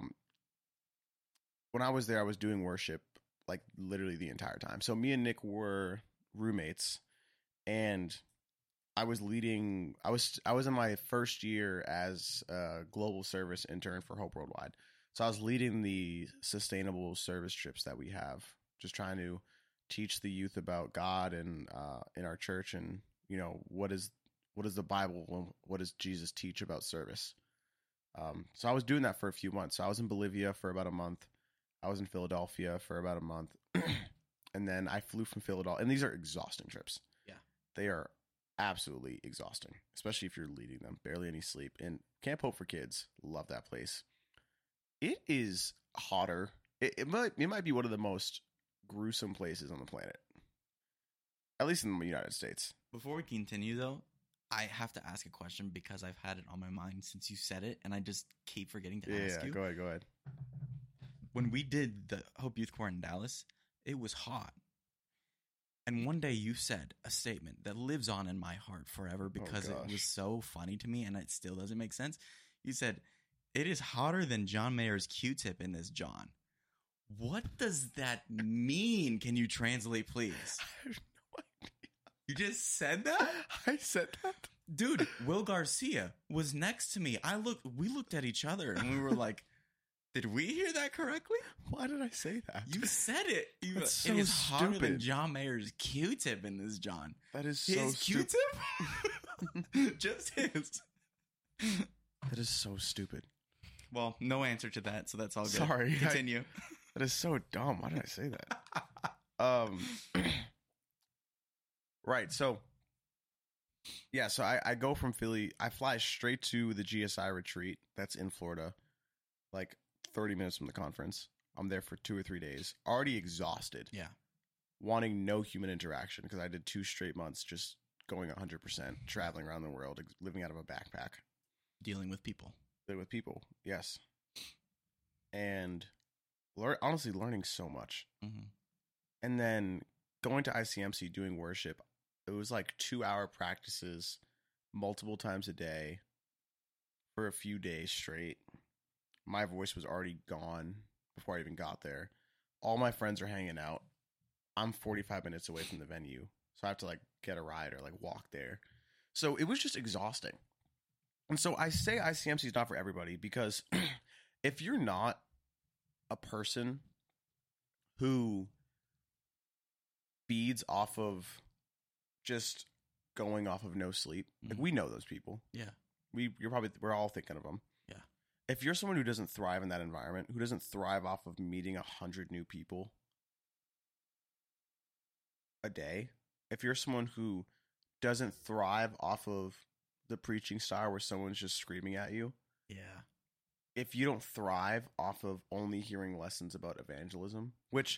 when I was there, I was doing worship like literally the entire time. So me and Nick were roommates, and I was leading. I was in my first year as a global service intern for Hope Worldwide. So I was leading the sustainable service trips that we have, just trying to teach the youth about God and in our church, and what is the Bible, what does Jesus teach about service. So I was doing that for a few months. So I was in Bolivia for about a month. I was in Philadelphia for about a month, and then I flew from Philadelphia. And these are exhausting trips. Yeah, they are absolutely exhausting, especially if you're leading them. Barely any sleep. And Camp Hope for Kids, love that place. It is hotter. It might be one of the most gruesome places on the planet, at least in the United States. Before we continue, though, I have to ask a question because I've had it on my mind since you said it, and I just keep forgetting to ask you. Go ahead. When we did the Hope Youth Corps in Dallas, it was hot. And one day you said a statement that lives on in my heart forever because it was so funny to me and it still doesn't make sense. You said, "It is hotter than John Mayer's Q-tip in this John." What does that mean? Can you translate, please? I have no idea. You just said that? I said that. Dude, Will Garcia was next to me. We looked at each other and we were like, did we hear that correctly? Why did I say that? You said it. That's so it is harder than stupid. John Mayer's Q-tip in this, John. That is so His stupid. Q-tip? Just his. That is so stupid. Well, no answer to that, so that's all good. Sorry. Continue. That is so dumb. Why did I say that? Right. So, yeah. So I go from Philly. I fly straight to the GSI retreat. That's in Florida. Like 30 minutes from the conference. I'm there for 2 or 3 days. Already exhausted. Yeah. Wanting no human interaction because I did 2 straight months just going 100%, traveling around the world, living out of a backpack. Dealing with people. Living with people. Yes. And honestly learning so much. Mm-hmm. And then going to ICMC doing worship. It was like 2-hour practices multiple times a day for a few days straight. My voice was already gone before I even got there. All my friends are hanging out. I'm 45 minutes away from the venue. So I have to like get a ride or like walk there. So it was just exhausting. And so I say ICMC is not for everybody because if you're not a person who feeds off of just going off of no sleep, like we know those people. Yeah. We're all thinking of them. Yeah. If you're someone who doesn't thrive in that environment, who doesn't thrive off of meeting 100 new people a day, if you're someone who doesn't thrive off of the preaching style where someone's just screaming at you, Yeah. if you don't thrive off of only hearing lessons about evangelism, which,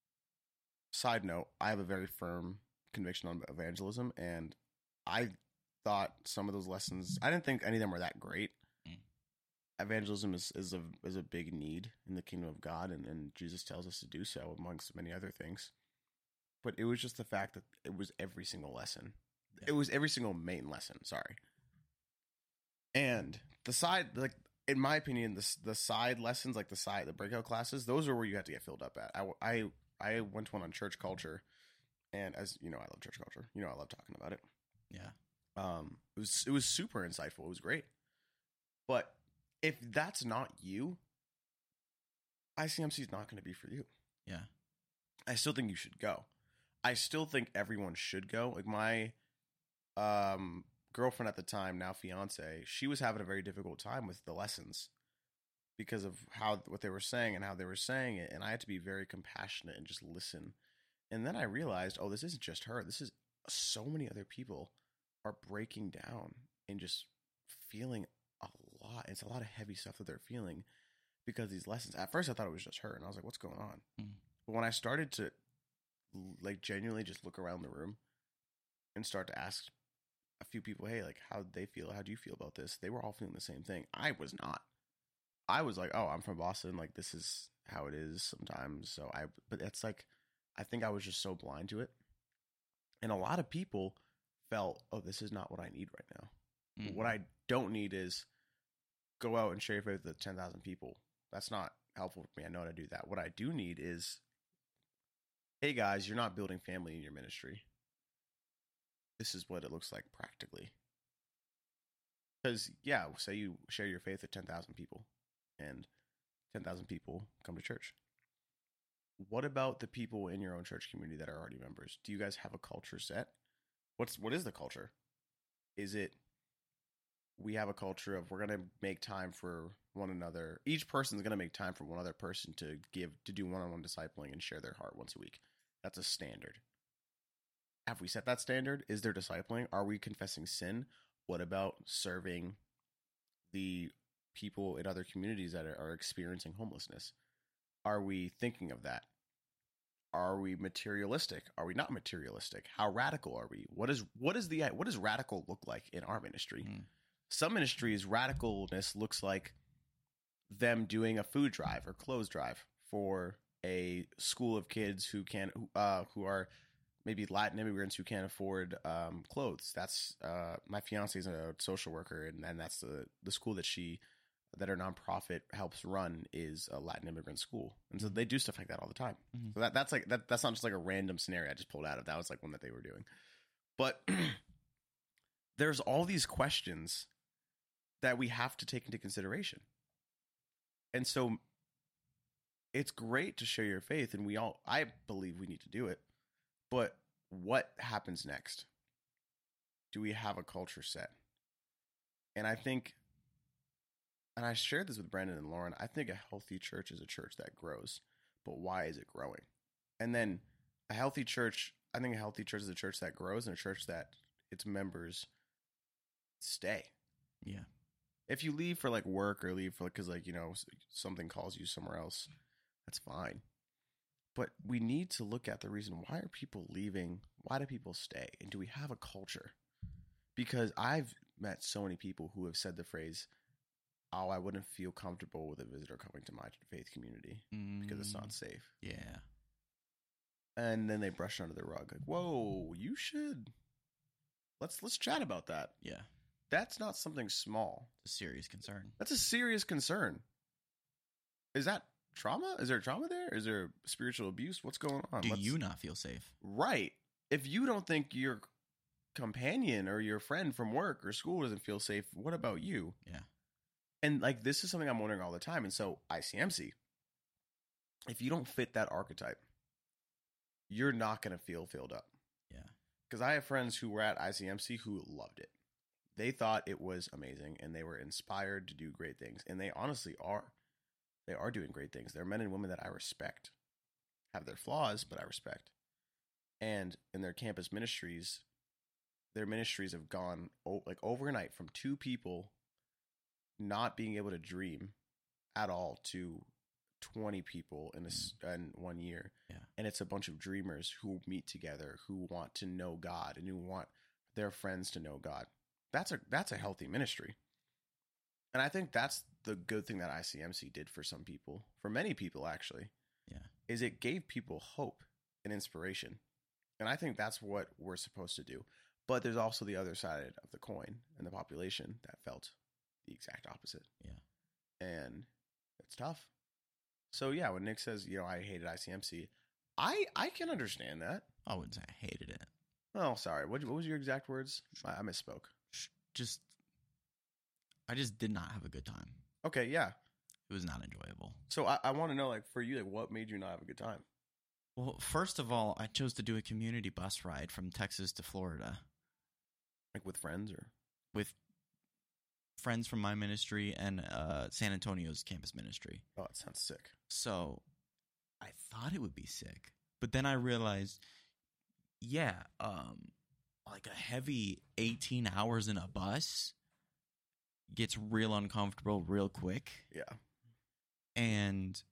side note, I have a very firm conviction on evangelism, and I thought some of those lessons, I didn't think any of them were that great. Evangelism is a big need in the kingdom of God, and Jesus tells us to do so amongst many other things. But it was just the fact that it was every single lesson. Yeah. It was every single main lesson, sorry. And the side, like, in my opinion, the side lessons, like the breakout classes, those are where you have to get filled up at. I went to one on church culture, and as you know, I love church culture. You know, I love talking about it. Yeah. It was super insightful. It was great. But if that's not you, ICMC is not going to be for you. Yeah. I still think you should go. I still think everyone should go. Like my girlfriend at the time, now fiance, she was having a very difficult time with the lessons because of what they were saying and how they were saying it, and I had to be very compassionate and just listen. And then I realized, oh, this isn't just her. This is so many other people are breaking down and just feeling a lot. It's a lot of heavy stuff that they're feeling because of these lessons. At first, I thought it was just her, and I was like, what's going on? But when I started to like genuinely just look around the room and start to ask a few people, hey, like, how did they feel? How do you feel about this? They were all feeling the same thing. I was not. I was like, oh, I'm from Boston. Like, this is how it is sometimes. But it's like, I think I was just so blind to it. And a lot of people felt, oh, this is not what I need right now. Mm-hmm. What I don't need is go out and share your faith with 10,000 people. That's not helpful for me. I know how to do that. What I do need is, hey guys, you're not building family in your ministry. This is what it looks like practically. Because, yeah, say you share your faith with 10,000 people and 10,000 people come to church. What about the people in your own church community that are already members? Do you guys have a culture set? What is the culture? Is it we have a culture of we're going to make time for one another. Each person is going to make time for one other person to do one-on-one discipling and share their heart once a week. That's a standard. Have we set that standard? Is there discipling? Are we confessing sin? What about serving the people in other communities that are experiencing homelessness? Are we thinking of that? Are we materialistic? Are we not materialistic? How radical are we? What does radical look like in our ministry? Some ministries, radicalness looks like them doing a food drive or clothes drive for a school of kids who are maybe Latin immigrants who can't afford clothes. That's my fiance is a social worker, and that's the school that her nonprofit helps run is a Latin immigrant school, and so they do stuff like that all the time. So that's not just like a random scenario I just pulled out of. That was like one that they were doing. But there's all these questions that we have to take into consideration. And so it's great to share your faith, and I believe we need to do it. But what happens next? Do we have a culture set? And I think, and I shared this with Brandon and Lauren, I think a healthy church is a church that grows. But why is it growing? And then I think a healthy church is a church that grows and a church that its members stay. Yeah. If you leave for like work or leave for because something calls you somewhere else, that's fine. But we need to look at the reason, why are people leaving? Why do people stay? And do we have a culture? Because I've met so many people who have said the phrase, "Oh, I wouldn't feel comfortable with a visitor coming to my faith community because it's not safe." Yeah. And then they brush it under the rug. Like, whoa, you should. Let's chat about that. Yeah. That's not something small. It's a serious concern. That's a serious concern. Is that trauma? Is there trauma there? Is there spiritual abuse? What's going on? Do you not feel safe? Right. If you don't think your companion or your friend from work or school doesn't feel safe, what about you? Yeah. And like, this is something I'm wondering all the time. And so ICMC, if you don't fit that archetype, you're not going to feel filled up. Yeah. Because I have friends who were at ICMC who loved it. They thought it was amazing and they were inspired to do great things. And they honestly are. They are doing great things. They're men and women that I respect. Have their flaws, but I respect. And in their campus ministries, their ministries have gone like overnight from 2 people not being able to dream at all to 20 people in in 1 year. Yeah. And it's a bunch of dreamers who meet together, who want to know God and who want their friends to know God. That's a healthy ministry. And I think that's the good thing that ICMC did for some people, for many people actually. Yeah. Is it gave people hope and inspiration. And I think that's what we're supposed to do. But there's also the other side of the coin and the population that felt the exact opposite. Yeah. And it's tough. So yeah, when Nick says, I hated ICMC, I can understand that. I wouldn't say I hated it. Oh, sorry. What was your exact words? I misspoke. I just did not have a good time. Okay, yeah. It was not enjoyable. So I want to know, like, for you, like, what made you not have a good time? Well, first of all, I chose to do a community bus ride from Texas to Florida. Like with friends or? With friends from my ministry and San Antonio's campus ministry. Oh, it sounds sick. So I thought it would be sick. But then I realized, like a heavy 18 hours in a bus gets real uncomfortable real quick. Yeah. And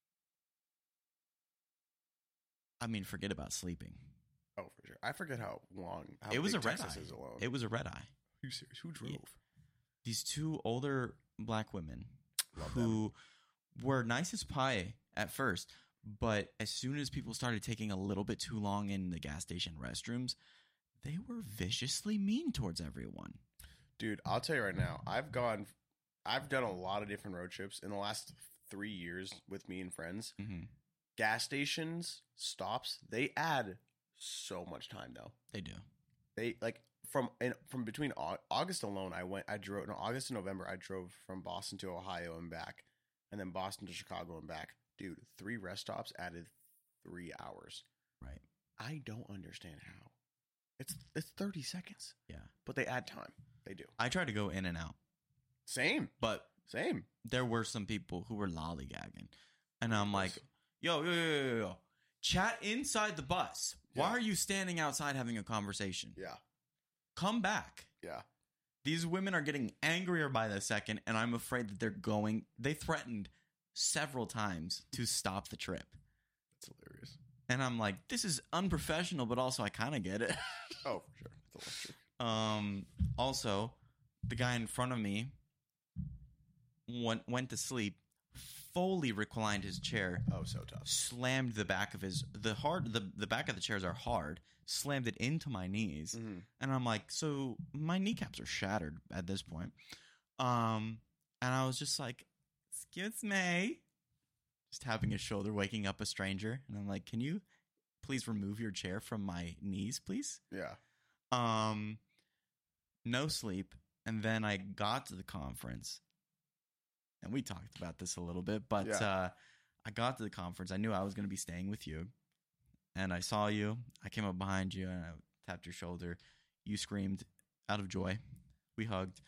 I mean, forget about sleeping. Oh, for sure. I forget how long. It was a red Texas eye. is alone. It was a red eye. Are you serious? Who drove? Yeah. These 2 older black women Love who were nice as pie at first, but as soon as people started taking a little bit too long in the gas station restrooms, they were viciously mean towards everyone. Dude, I'll tell you right now, I've done a lot of different road trips in the last 3 years with me and friends. Mm-hmm. Gas stations, stops, they add so much time though. They do. They like from between August alone, August and November, I drove from Boston to Ohio and back, and then Boston to Chicago and back. Dude, 3 rest stops added 3 hours. Right. I don't understand how. It's 30 seconds. Yeah. But they add time. They do. I tried to go in and out. Same. But Same. there were some people who were lollygagging. And I'm like, yo. Chat inside the bus. Why are you standing outside having a conversation? Yeah. Come back. Yeah. These women are getting angrier by the second, and I'm afraid that they threatened several times to stop the trip. That's hilarious. And I'm like, this is unprofessional, but also I kind of get it. Oh, for sure. It's electric. Also, the guy in front of me went to sleep, fully reclined his chair. Oh, so tough. Slammed the back of the back of the chairs are hard. Slammed it into my knees, and I'm like, so my kneecaps are shattered at this point. And I was just like, excuse me, just tapping his shoulder, waking up a stranger, and I'm like, can you please remove your chair from my knees, please? Yeah. No sleep, and then I got to the conference, and we talked about this a little bit, but I got to the conference. I knew I was going to be staying with you, and I saw you. I came up behind you, and I tapped your shoulder. You screamed out of joy. We hugged.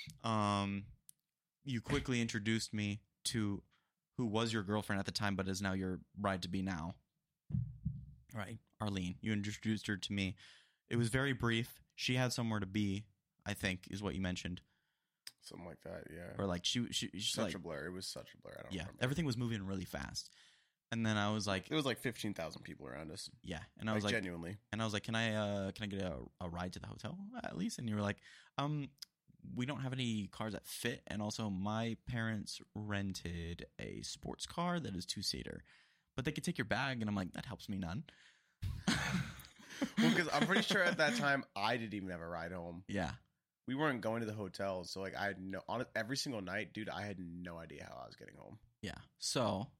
You quickly introduced me to who was your girlfriend at the time, but is now your bride-to-be now. Right, Arlene. You introduced her to me. It was very brief. She had somewhere to be, I think, is what you mentioned. Something like that, yeah. Or like she's such like, a blur. It was such a blur. I don't remember. Everything was moving really fast. And then I was like, it was like 15,000 people around us. Yeah, and I was like, genuinely. And I was like, can I get a ride to the hotel at least? And you were like, we don't have any cars that fit, and also my parents rented a sports car that is 2-seater, but they could take your bag. And I'm like, that helps me none. Well, because I'm pretty sure at that time I didn't even have a ride home. Yeah, we weren't going to the hotel, so like I had every single night, dude. I had no idea how I was getting home. Yeah, so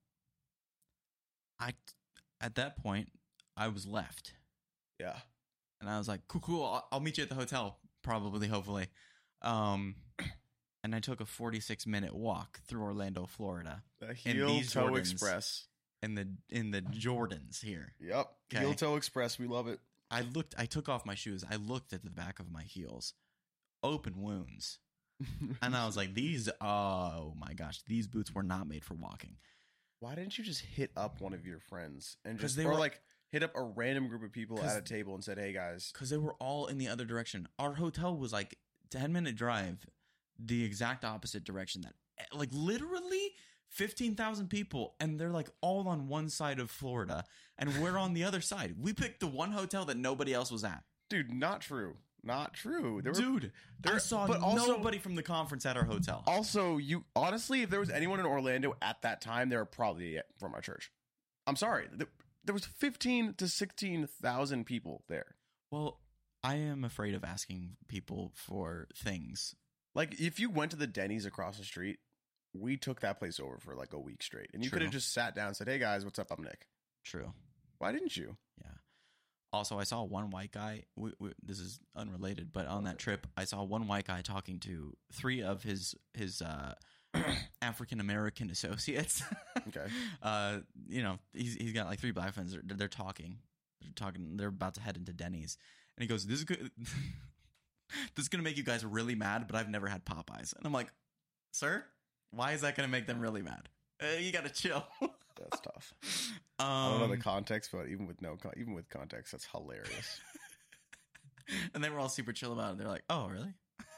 at that point I was left. Yeah, and I was like, cool. I'll meet you at the hotel, probably, hopefully. And I took a 46-minute walk through Orlando, Florida. The Heel Toe Express. In the Jordans here. Yep. Okay. Heel Toe Express. We love it. I took off my shoes. I looked at the back of my heels. Open wounds. And I was like, oh my gosh, these boots were not made for walking. Why didn't you just hit up one of your friends and just, hit up a random group of people at a table and said, hey guys? Because they were all in the other direction. Our hotel was like 10-minute drive, the exact opposite direction. That like literally 15,000 people, and they're like all on one side of Florida, and we're on the other side. We picked the one hotel that nobody else was at. Dude, not true. Not true. I saw nobody from the conference at our hotel. Also, honestly, if there was anyone in Orlando at that time, they were probably from our church. I'm sorry. There was 15 to 16,000 people there. Well, I am afraid of asking people for things. Like, if you went to the Denny's across the street, we took that place over for like a week straight. And you could have just sat down and said, hey guys, what's up? I'm Nick. True. Why didn't you? Yeah. Also, I saw one white guy. This is unrelated, but on that trip, I saw one white guy talking to 3 of his African American associates. Okay. He's got like 3 black friends. They're talking. They're about to head into Denny's, and he goes, "This is good. This is gonna make you guys really mad, but I've never had Popeyes." And I'm like, "Sir, why is that gonna make them really mad? You gotta chill." That's tough. I don't know the context, but even with context, that's hilarious. And they were all super chill about it. They're like, "Oh, really?"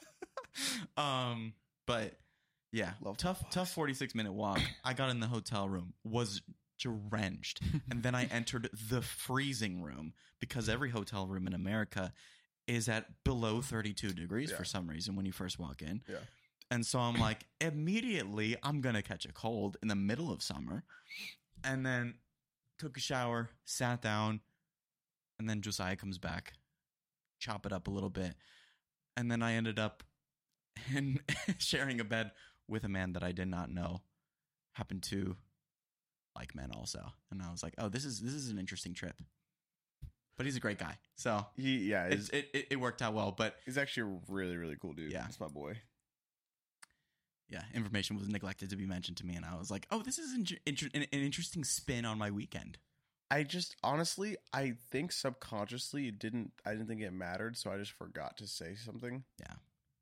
But yeah, tough 46-minute walk. I got in the hotel room, was drenched, and then I entered the freezing room because every hotel room in America is at below 32 degrees for some reason when you first walk in. Yeah. And so I'm like, immediately I'm going to catch a cold in the middle of summer. And then took a shower, sat down, and then Josiah comes back, chop it up a little bit. And then I ended up sharing a bed with a man that I did not know happened to like men also. And I was like, oh, this is an interesting trip. But he's a great guy. So it worked out well. But he's actually a really, really cool dude. Yeah. That's my boy. Yeah, information was neglected to be mentioned to me, and I was like, "Oh, this is an interesting spin on my weekend." I just honestly, I think subconsciously I didn't think it mattered, so I just forgot to say something. Yeah,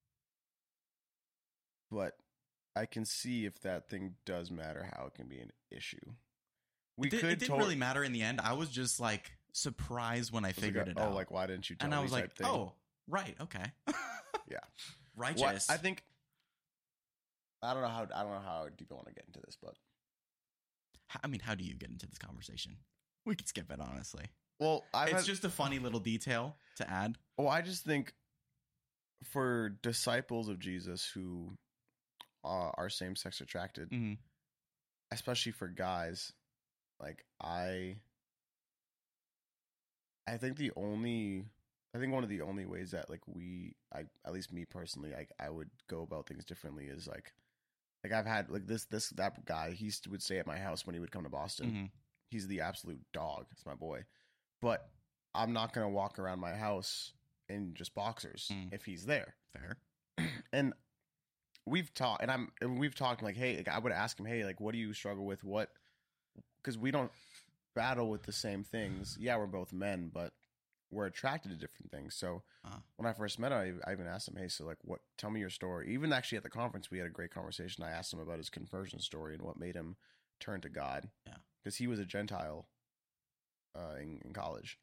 but I can see if that thing does matter, how it can be an issue. It didn't really matter in the end. I was just like surprised when I figured it out. Oh, like why didn't you tell me? And I was like, thing. "Oh, right, okay." Yeah, righteous. Well, I think. I don't know how deep I want to get into this, but I mean, how do you get into this conversation? We could skip it, honestly. Well, it's just a funny little detail to add. Well, I just think for disciples of Jesus who are same-sex attracted, especially for guys, like I think one of the only ways that like at least me personally, I would go about things differently is like I've had like that guy, he would stay at my house when he would come to Boston. Mm-hmm. He's the absolute dog. It's my boy. But I'm not going to walk around my house in just boxers if he's there. Fair. And we've talked, like, hey, like, I would ask him, hey, like, what do you struggle with? What, because we don't battle with the same things. Yeah, we're both men, but we're attracted to different things. So when I first met him, I even asked him, hey, so like, what? Tell me your story. Even actually at the conference, we had a great conversation. I asked him about his conversion story and what made him turn to God. Yeah, because he was a Gentile in college,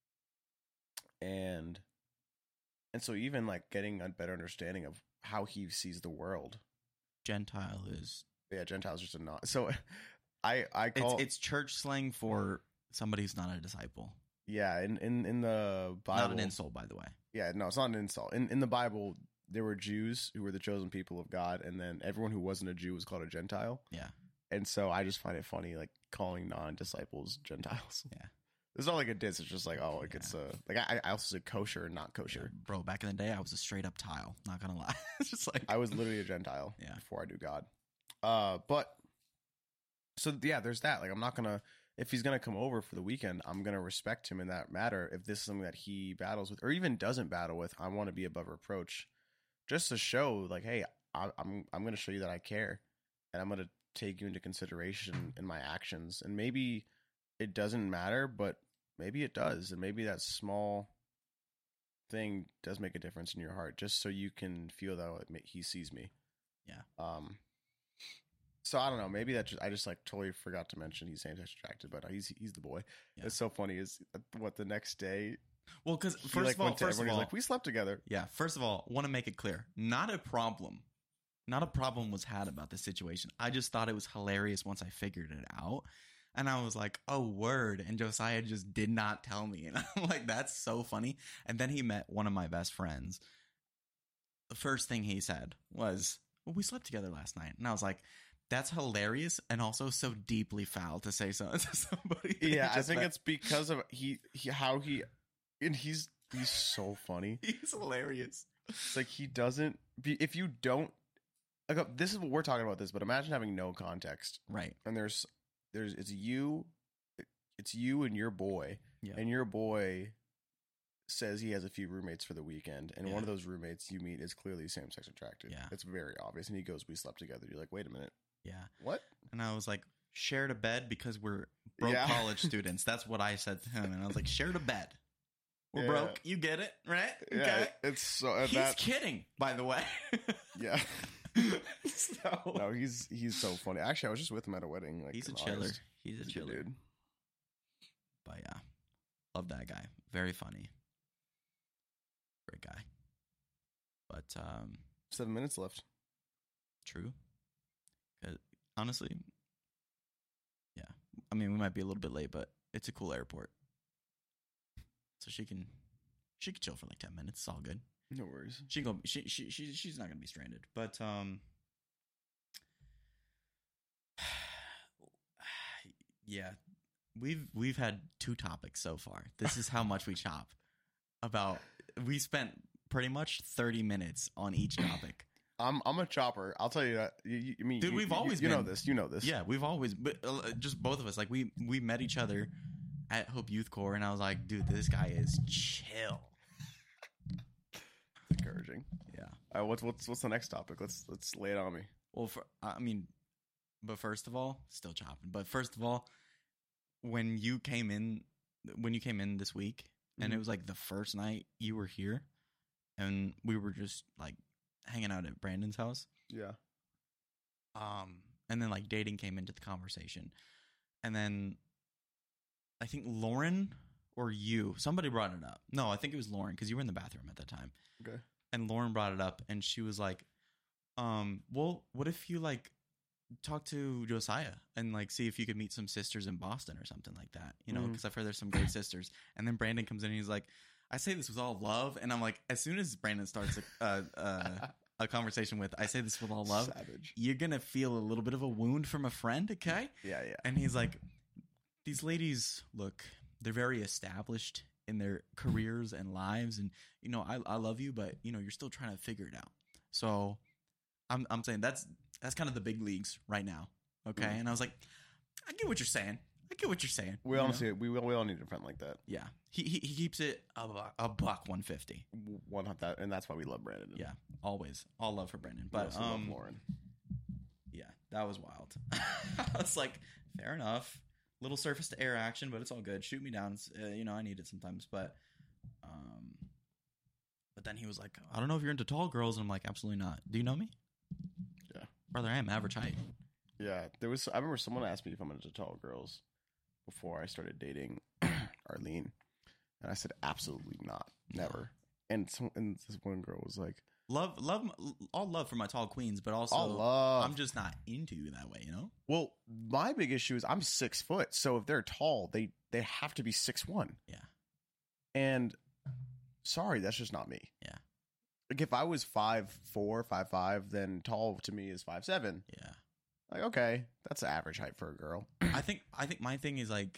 and so even like getting a better understanding of how he sees the world. Gentile is Gentile is just a not. So I call it's church slang for somebody who's not a disciple. Yeah, in the Bible, not an insult, by the way. Yeah, no, it's not an insult. In the Bible, there were Jews who were the chosen people of God, and then everyone who wasn't a Jew was called a Gentile. Yeah, and so I just find it funny, like calling non-disciples Gentiles. Yeah, it's not like a diss. It's just like, oh, like it's like I also said kosher and not kosher. Yeah, bro, back in the day, I was a straight up tile. Not gonna lie, it's just like I was literally a Gentile. Yeah, before I knew God. But so yeah, there's that. Like I'm not gonna. If he's going to come over for the weekend, I'm going to respect him in that matter. If this is something that he battles with or even doesn't battle with, I want to be above reproach just to show like, hey, I'm going to show you that I care and I'm going to take you into consideration in my actions. And maybe it doesn't matter, but maybe it does. And maybe that small thing does make a difference in your heart just so you can feel that he sees me. Yeah. So I don't know. Maybe I just like totally forgot to mention he's same-sex attracted, but he's the boy. Yeah. It's so funny. Is what the next day? Well, because first of all, like we slept together. Yeah. First of all, want to make it clear, not a problem was had about this situation. I just thought it was hilarious once I figured it out, and I was like, "Oh, word!" And Josiah just did not tell me, and I'm like, "That's so funny." And then he met one of my best friends. The first thing he said was, "Well, we slept together last night," and I was like, that's hilarious and also so deeply foul to say so to somebody. Yeah, I think it's because of he's so funny. He's hilarious. It's like he doesn't if you don't like this is what we're talking about this, but imagine having no context. Right. And there's it's you and your boy. Yeah. And your boy says he has a few roommates for the weekend, and one of those roommates you meet is clearly same-sex attracted. Yeah. It's very obvious. And he goes, we slept together. You're like, wait a minute. Yeah. What? And I was like, shared a bed because we're broke college students. That's what I said to him. And I was like, shared a bed. We're broke. You get it, right? Yeah. Okay. It's so he's kidding, by the way. Yeah. No, he's so funny. Actually, I was just with him at a wedding. Like he's a chiller. He's a chiller, dude. But yeah, love that guy. Very funny. Great guy. But 7 minutes left. True. Honestly, yeah. I mean, we might be a little bit late, but it's a cool airport, so she can chill for like 10 minutes. It's all good. No worries. She's not gonna be stranded. But yeah, we've had 2 topics so far. This is how much we chop about. We spent pretty much 30 minutes on each topic. I'm a chopper. I'll tell you that. I mean, dude, we've always you know this. You know this. Yeah, we've always, but just both of us. Like we met each other at Hope Youth Corps, and I was like, dude, this guy is chill. Encouraging. Yeah. What's the next topic? Let's lay it on me. Well, but first of all, still chopping. But first of all, when you came in this week, and it was like the first night you were here, and we were just like hanging out at Brandon's house. Yeah. And then like dating came into the conversation. And then I think Lauren or somebody brought it up. No, I think it was Lauren because you were in the bathroom at that time. Okay. And Lauren brought it up and she was like, well, what if you like talk to Josiah and like see if you could meet some sisters in Boston or something like that, you know, because I've heard there's some great sisters. And then Brandon comes in and he's like, I say this with all love, and I'm like, as soon as Brandon starts a conversation with, I say this with all love, Savage. You're gonna feel a little bit of a wound from a friend, okay? Yeah. And he's like, these ladies, look, they're very established in their careers and lives, and you know, I love you, but you know, you're still trying to figure it out. So, I'm saying that's kind of the big leagues right now, okay? And I was like, I get what you're saying. I get what you're saying. We honestly, we all need a friend like that. Yeah, he keeps it a buck 150. And that's why we love Brandon. Yeah, always, all love for Brandon. We But also love Lauren. Yeah, that was wild. I was like, fair enough. Little surface to air action, but it's all good. Shoot me down. I need it sometimes. But then he was like, I don't know if you're into tall girls. And I'm like, absolutely not. Do you know me? Yeah. Brother, I am average height. Yeah. I remember someone asked me if I'm into tall girls before I started dating Arlene. And I said, absolutely not. Never. And this one girl was like, all love for my tall queens, but also I'm just not into you that way, Well, my big issue is I'm 6 foot, so if they're tall, they have to be 6'1". Yeah. And sorry, that's just not me. Yeah. Like if I was 5'4", 5'5", then tall to me is 5'7". Yeah. Like, okay, that's average height for a girl. I think my thing is like,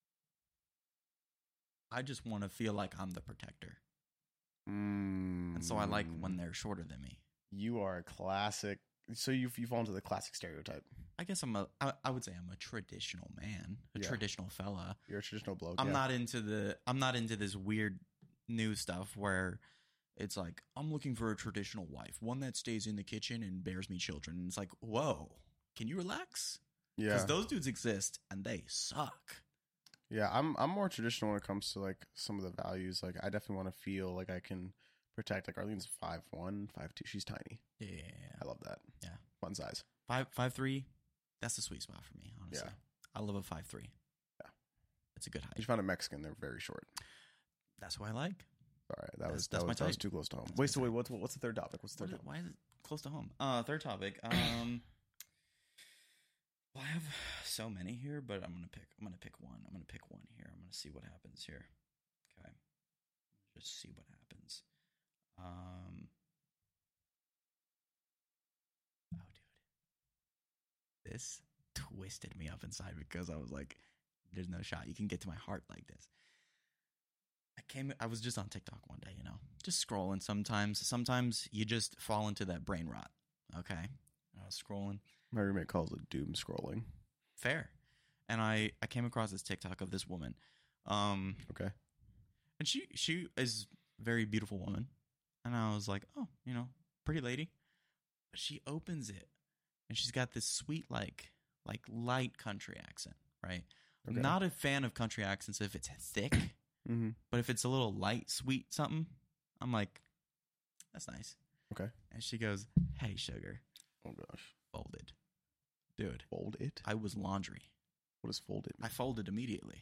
I just want to feel like I'm the protector. And so I like when they're shorter than me. You are a classic. So you fall into the classic stereotype. I guess I would say I'm a traditional man, traditional fella. You're a traditional bloke. I'm not into this weird new stuff where it's like, I'm looking for a traditional wife, one that stays in the kitchen and bears me children. And it's like, whoa, can you relax? Yeah. Because those dudes exist and they suck. Yeah, I'm more traditional when it comes to like some of the values. Like I definitely want to feel like I can protect. Like Arlene's 5'1", 5'2". She's tiny. Yeah. I love that. Yeah. Fun size. 5'3". That's the sweet spot for me, honestly. Yeah. I love a 5'3". Yeah. It's a good height. You found a Mexican. They're very short. That's what I like. All right. That was too close to home. What's So what's the third topic? What's the third topic? Why is it close to home? Third topic. Well, I have so many here, but I'm gonna pick one. I'm gonna pick one here. I'm gonna see what happens here. Okay, just see what happens. Oh, dude, this twisted me up inside because I was like, "There's no shot you can get to my heart like this." I was just on TikTok one day, just scrolling. Sometimes you just fall into that brain rot. Okay, I was scrolling. My roommate calls it doom scrolling. Fair. And I came across this TikTok of this woman. Okay. And she is a very beautiful woman. And I was like, oh, pretty lady. But she opens it and she's got this sweet, like light country accent, right? Okay. I'm not a fan of country accents if it's thick, but if it's a little light, sweet something, I'm like, that's nice. Okay. And she goes, hey, sugar. Oh, gosh. Folded. Dude. Fold it? I was laundry. What is folded? I folded immediately.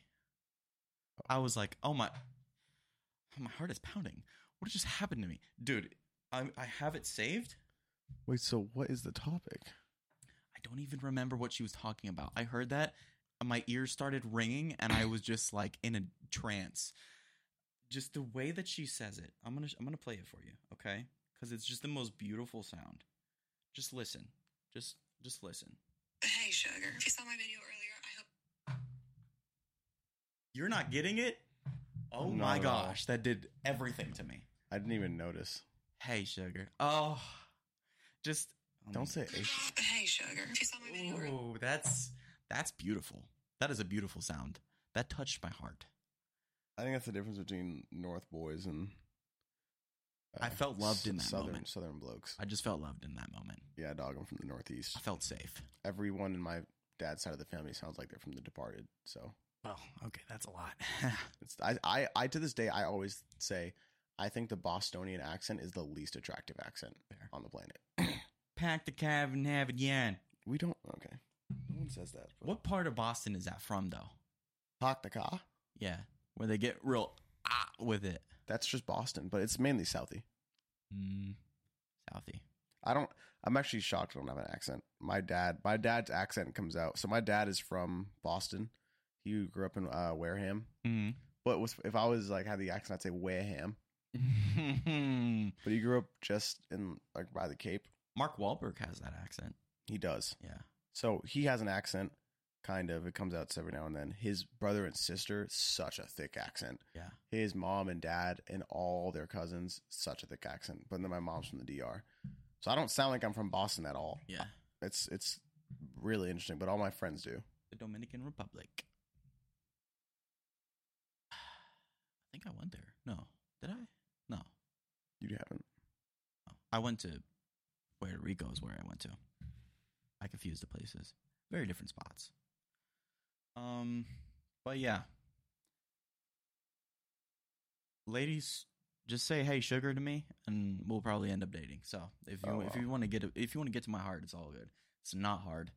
I was like, oh my heart is pounding. What just happened to me? Dude, I have it saved. Wait, so what is the topic? I don't even remember what she was talking about. I heard that, and my ears started ringing, and I was just like in a trance. Just the way that she says it. I'm gonna play it for you, okay? Because it's just the most beautiful sound. Just listen. Just listen. Hey, sugar. If you saw my video earlier, I hope... You're not getting it? Oh No, my no. gosh. That did everything to me. I didn't even notice. Hey, sugar. Oh. Just... Don't say it. Hey, sugar. If you saw my video earlier... Oh, that's beautiful. That is a beautiful sound. That touched my heart. I think that's the difference between North boys and... I felt loved in that moment. Southern blokes. I just felt loved in that moment. Yeah, dog, I'm from the Northeast. I felt safe. Everyone in my dad's side of the family sounds like they're from The Departed, so... Well, okay, that's a lot. I to this day, I always say, I think the Bostonian accent is the least attractive accent on the planet. Pack the cab and have it yan. We don't... Okay. No one says that. But. What part of Boston is that from, though? Pack the car? Yeah, where they get real with it. That's just Boston, but it's mainly Southie. Southie. I'm actually shocked I don't have an accent. My dad's accent comes out. So my dad is from Boston. He grew up in Wareham. Mm-hmm. But if I was like had the accent, I'd say Wareham. But he grew up just in like by the Cape. Mark Wahlberg has that accent. He does. Yeah. So he has an accent, kind of. It comes out every now and then. His brother and sister, such a thick accent. Yeah. His mom and dad and all their cousins, such a thick accent. But then my mom's from the DR. So I don't sound like I'm from Boston at all. Yeah. It's really interesting, but all my friends do. The Dominican Republic. think I went there. No. Did I? No. You haven't. I went to Puerto Rico is where I went to. I confused the places. Very different spots. But yeah. Ladies, just say hey sugar to me and we'll probably end up dating. So if you want to get to my heart, it's all good. It's not hard.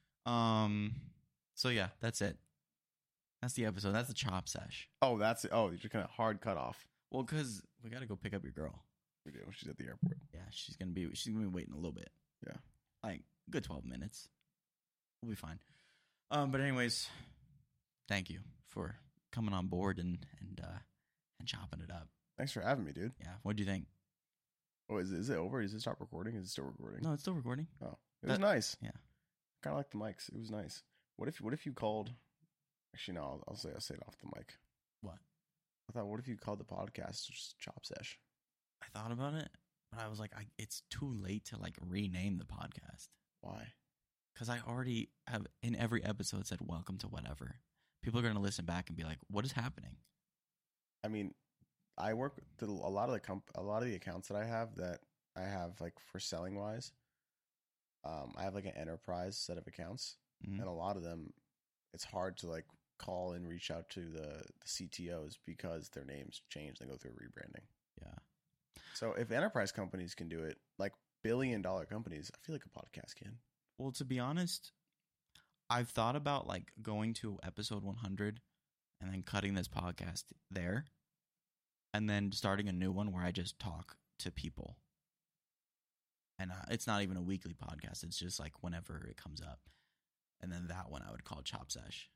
So yeah, that's it. That's the episode. That's the chop sesh. Oh, that's it. Oh, you're kind of hard cut off. Well, because we got to go pick up your girl. We do. She's at the airport. Yeah, she's gonna be waiting a little bit. Yeah, like good 12 minutes. We'll be fine. But anyways, thank you for coming on board and chopping it up. Thanks for having me, dude. Yeah, what do you think? Oh, is it over? Is it stop recording? Is it still recording? No, it's still recording. Oh, it was nice. Yeah, kind of like the mics. It was nice. What if you called? Actually, no. I'll say it off the mic. What? I thought, what if you called the podcast just Chop Sesh? I thought about it, but I was like, it's too late to like rename the podcast. Why? Because I already have in every episode said welcome to whatever. People are going to listen back and be like, what is happening? I mean, I work with a lot of the accounts that I have like for selling wise. I have like an enterprise set of accounts, and a lot of them, it's hard to like call and reach out to the CTOs because their names change. They go through rebranding. Yeah. So if enterprise companies can do it, like billion-dollar companies, I feel like a podcast can. Well, to be honest, I've thought about like going to episode 100 and then cutting this podcast there and then starting a new one where I just talk to people. And it's not even a weekly podcast. It's just like whenever it comes up. And then that one I would call Chop Sesh.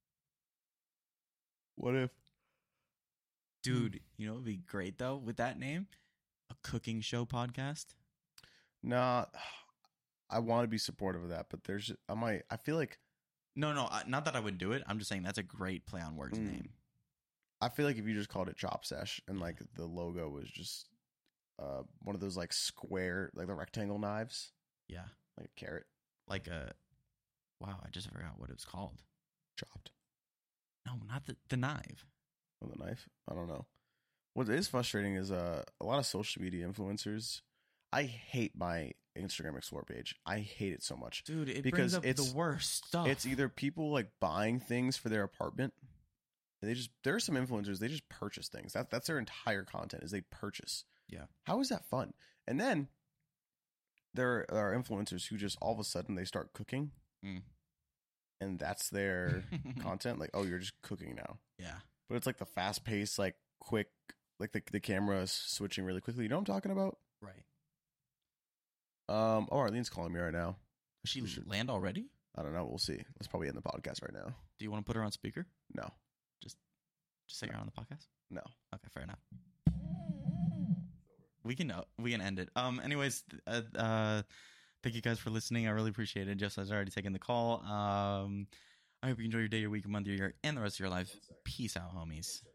What if? Dude, you know what would be great though with that name? A cooking show podcast? Nah, I want to be supportive of that, but I feel like... No, not that I would do it. I'm just saying that's a great play on words name. I feel like if you just called it Chop Sesh and like the logo was just one of those like square, like the rectangle knives. Yeah. Like a carrot. Like a... Wow, I just forgot what it was called. Chopped. No, not the knife. Oh, the knife? I don't know. What is frustrating is a lot of social media influencers. I hate my Instagram Explore page. I hate it so much. Dude, it because brings up it's the worst stuff. It's either people like buying things for their apartment. There are some influencers, they just purchase things. That's their entire content is they purchase. Yeah. How is that fun? And then there are influencers who just all of a sudden they start cooking. And that's their content. Like, oh, you're just cooking now. Yeah. But it's like the fast paced, like quick, like the camera is switching really quickly. You know what I'm talking about? Right. Oh, Arlene's calling me right now. Does she land already? I don't know. We'll see. Let's probably end the podcast right now. Do you want to put her on speaker? No. Just say you're on the podcast? No. Okay, fair enough. We can end it. Anyways, thank you guys for listening. I really appreciate it. Just as I already taken the call. I hope you enjoy your day, your week, your month, your year, and the rest of your life. Peace out, homies.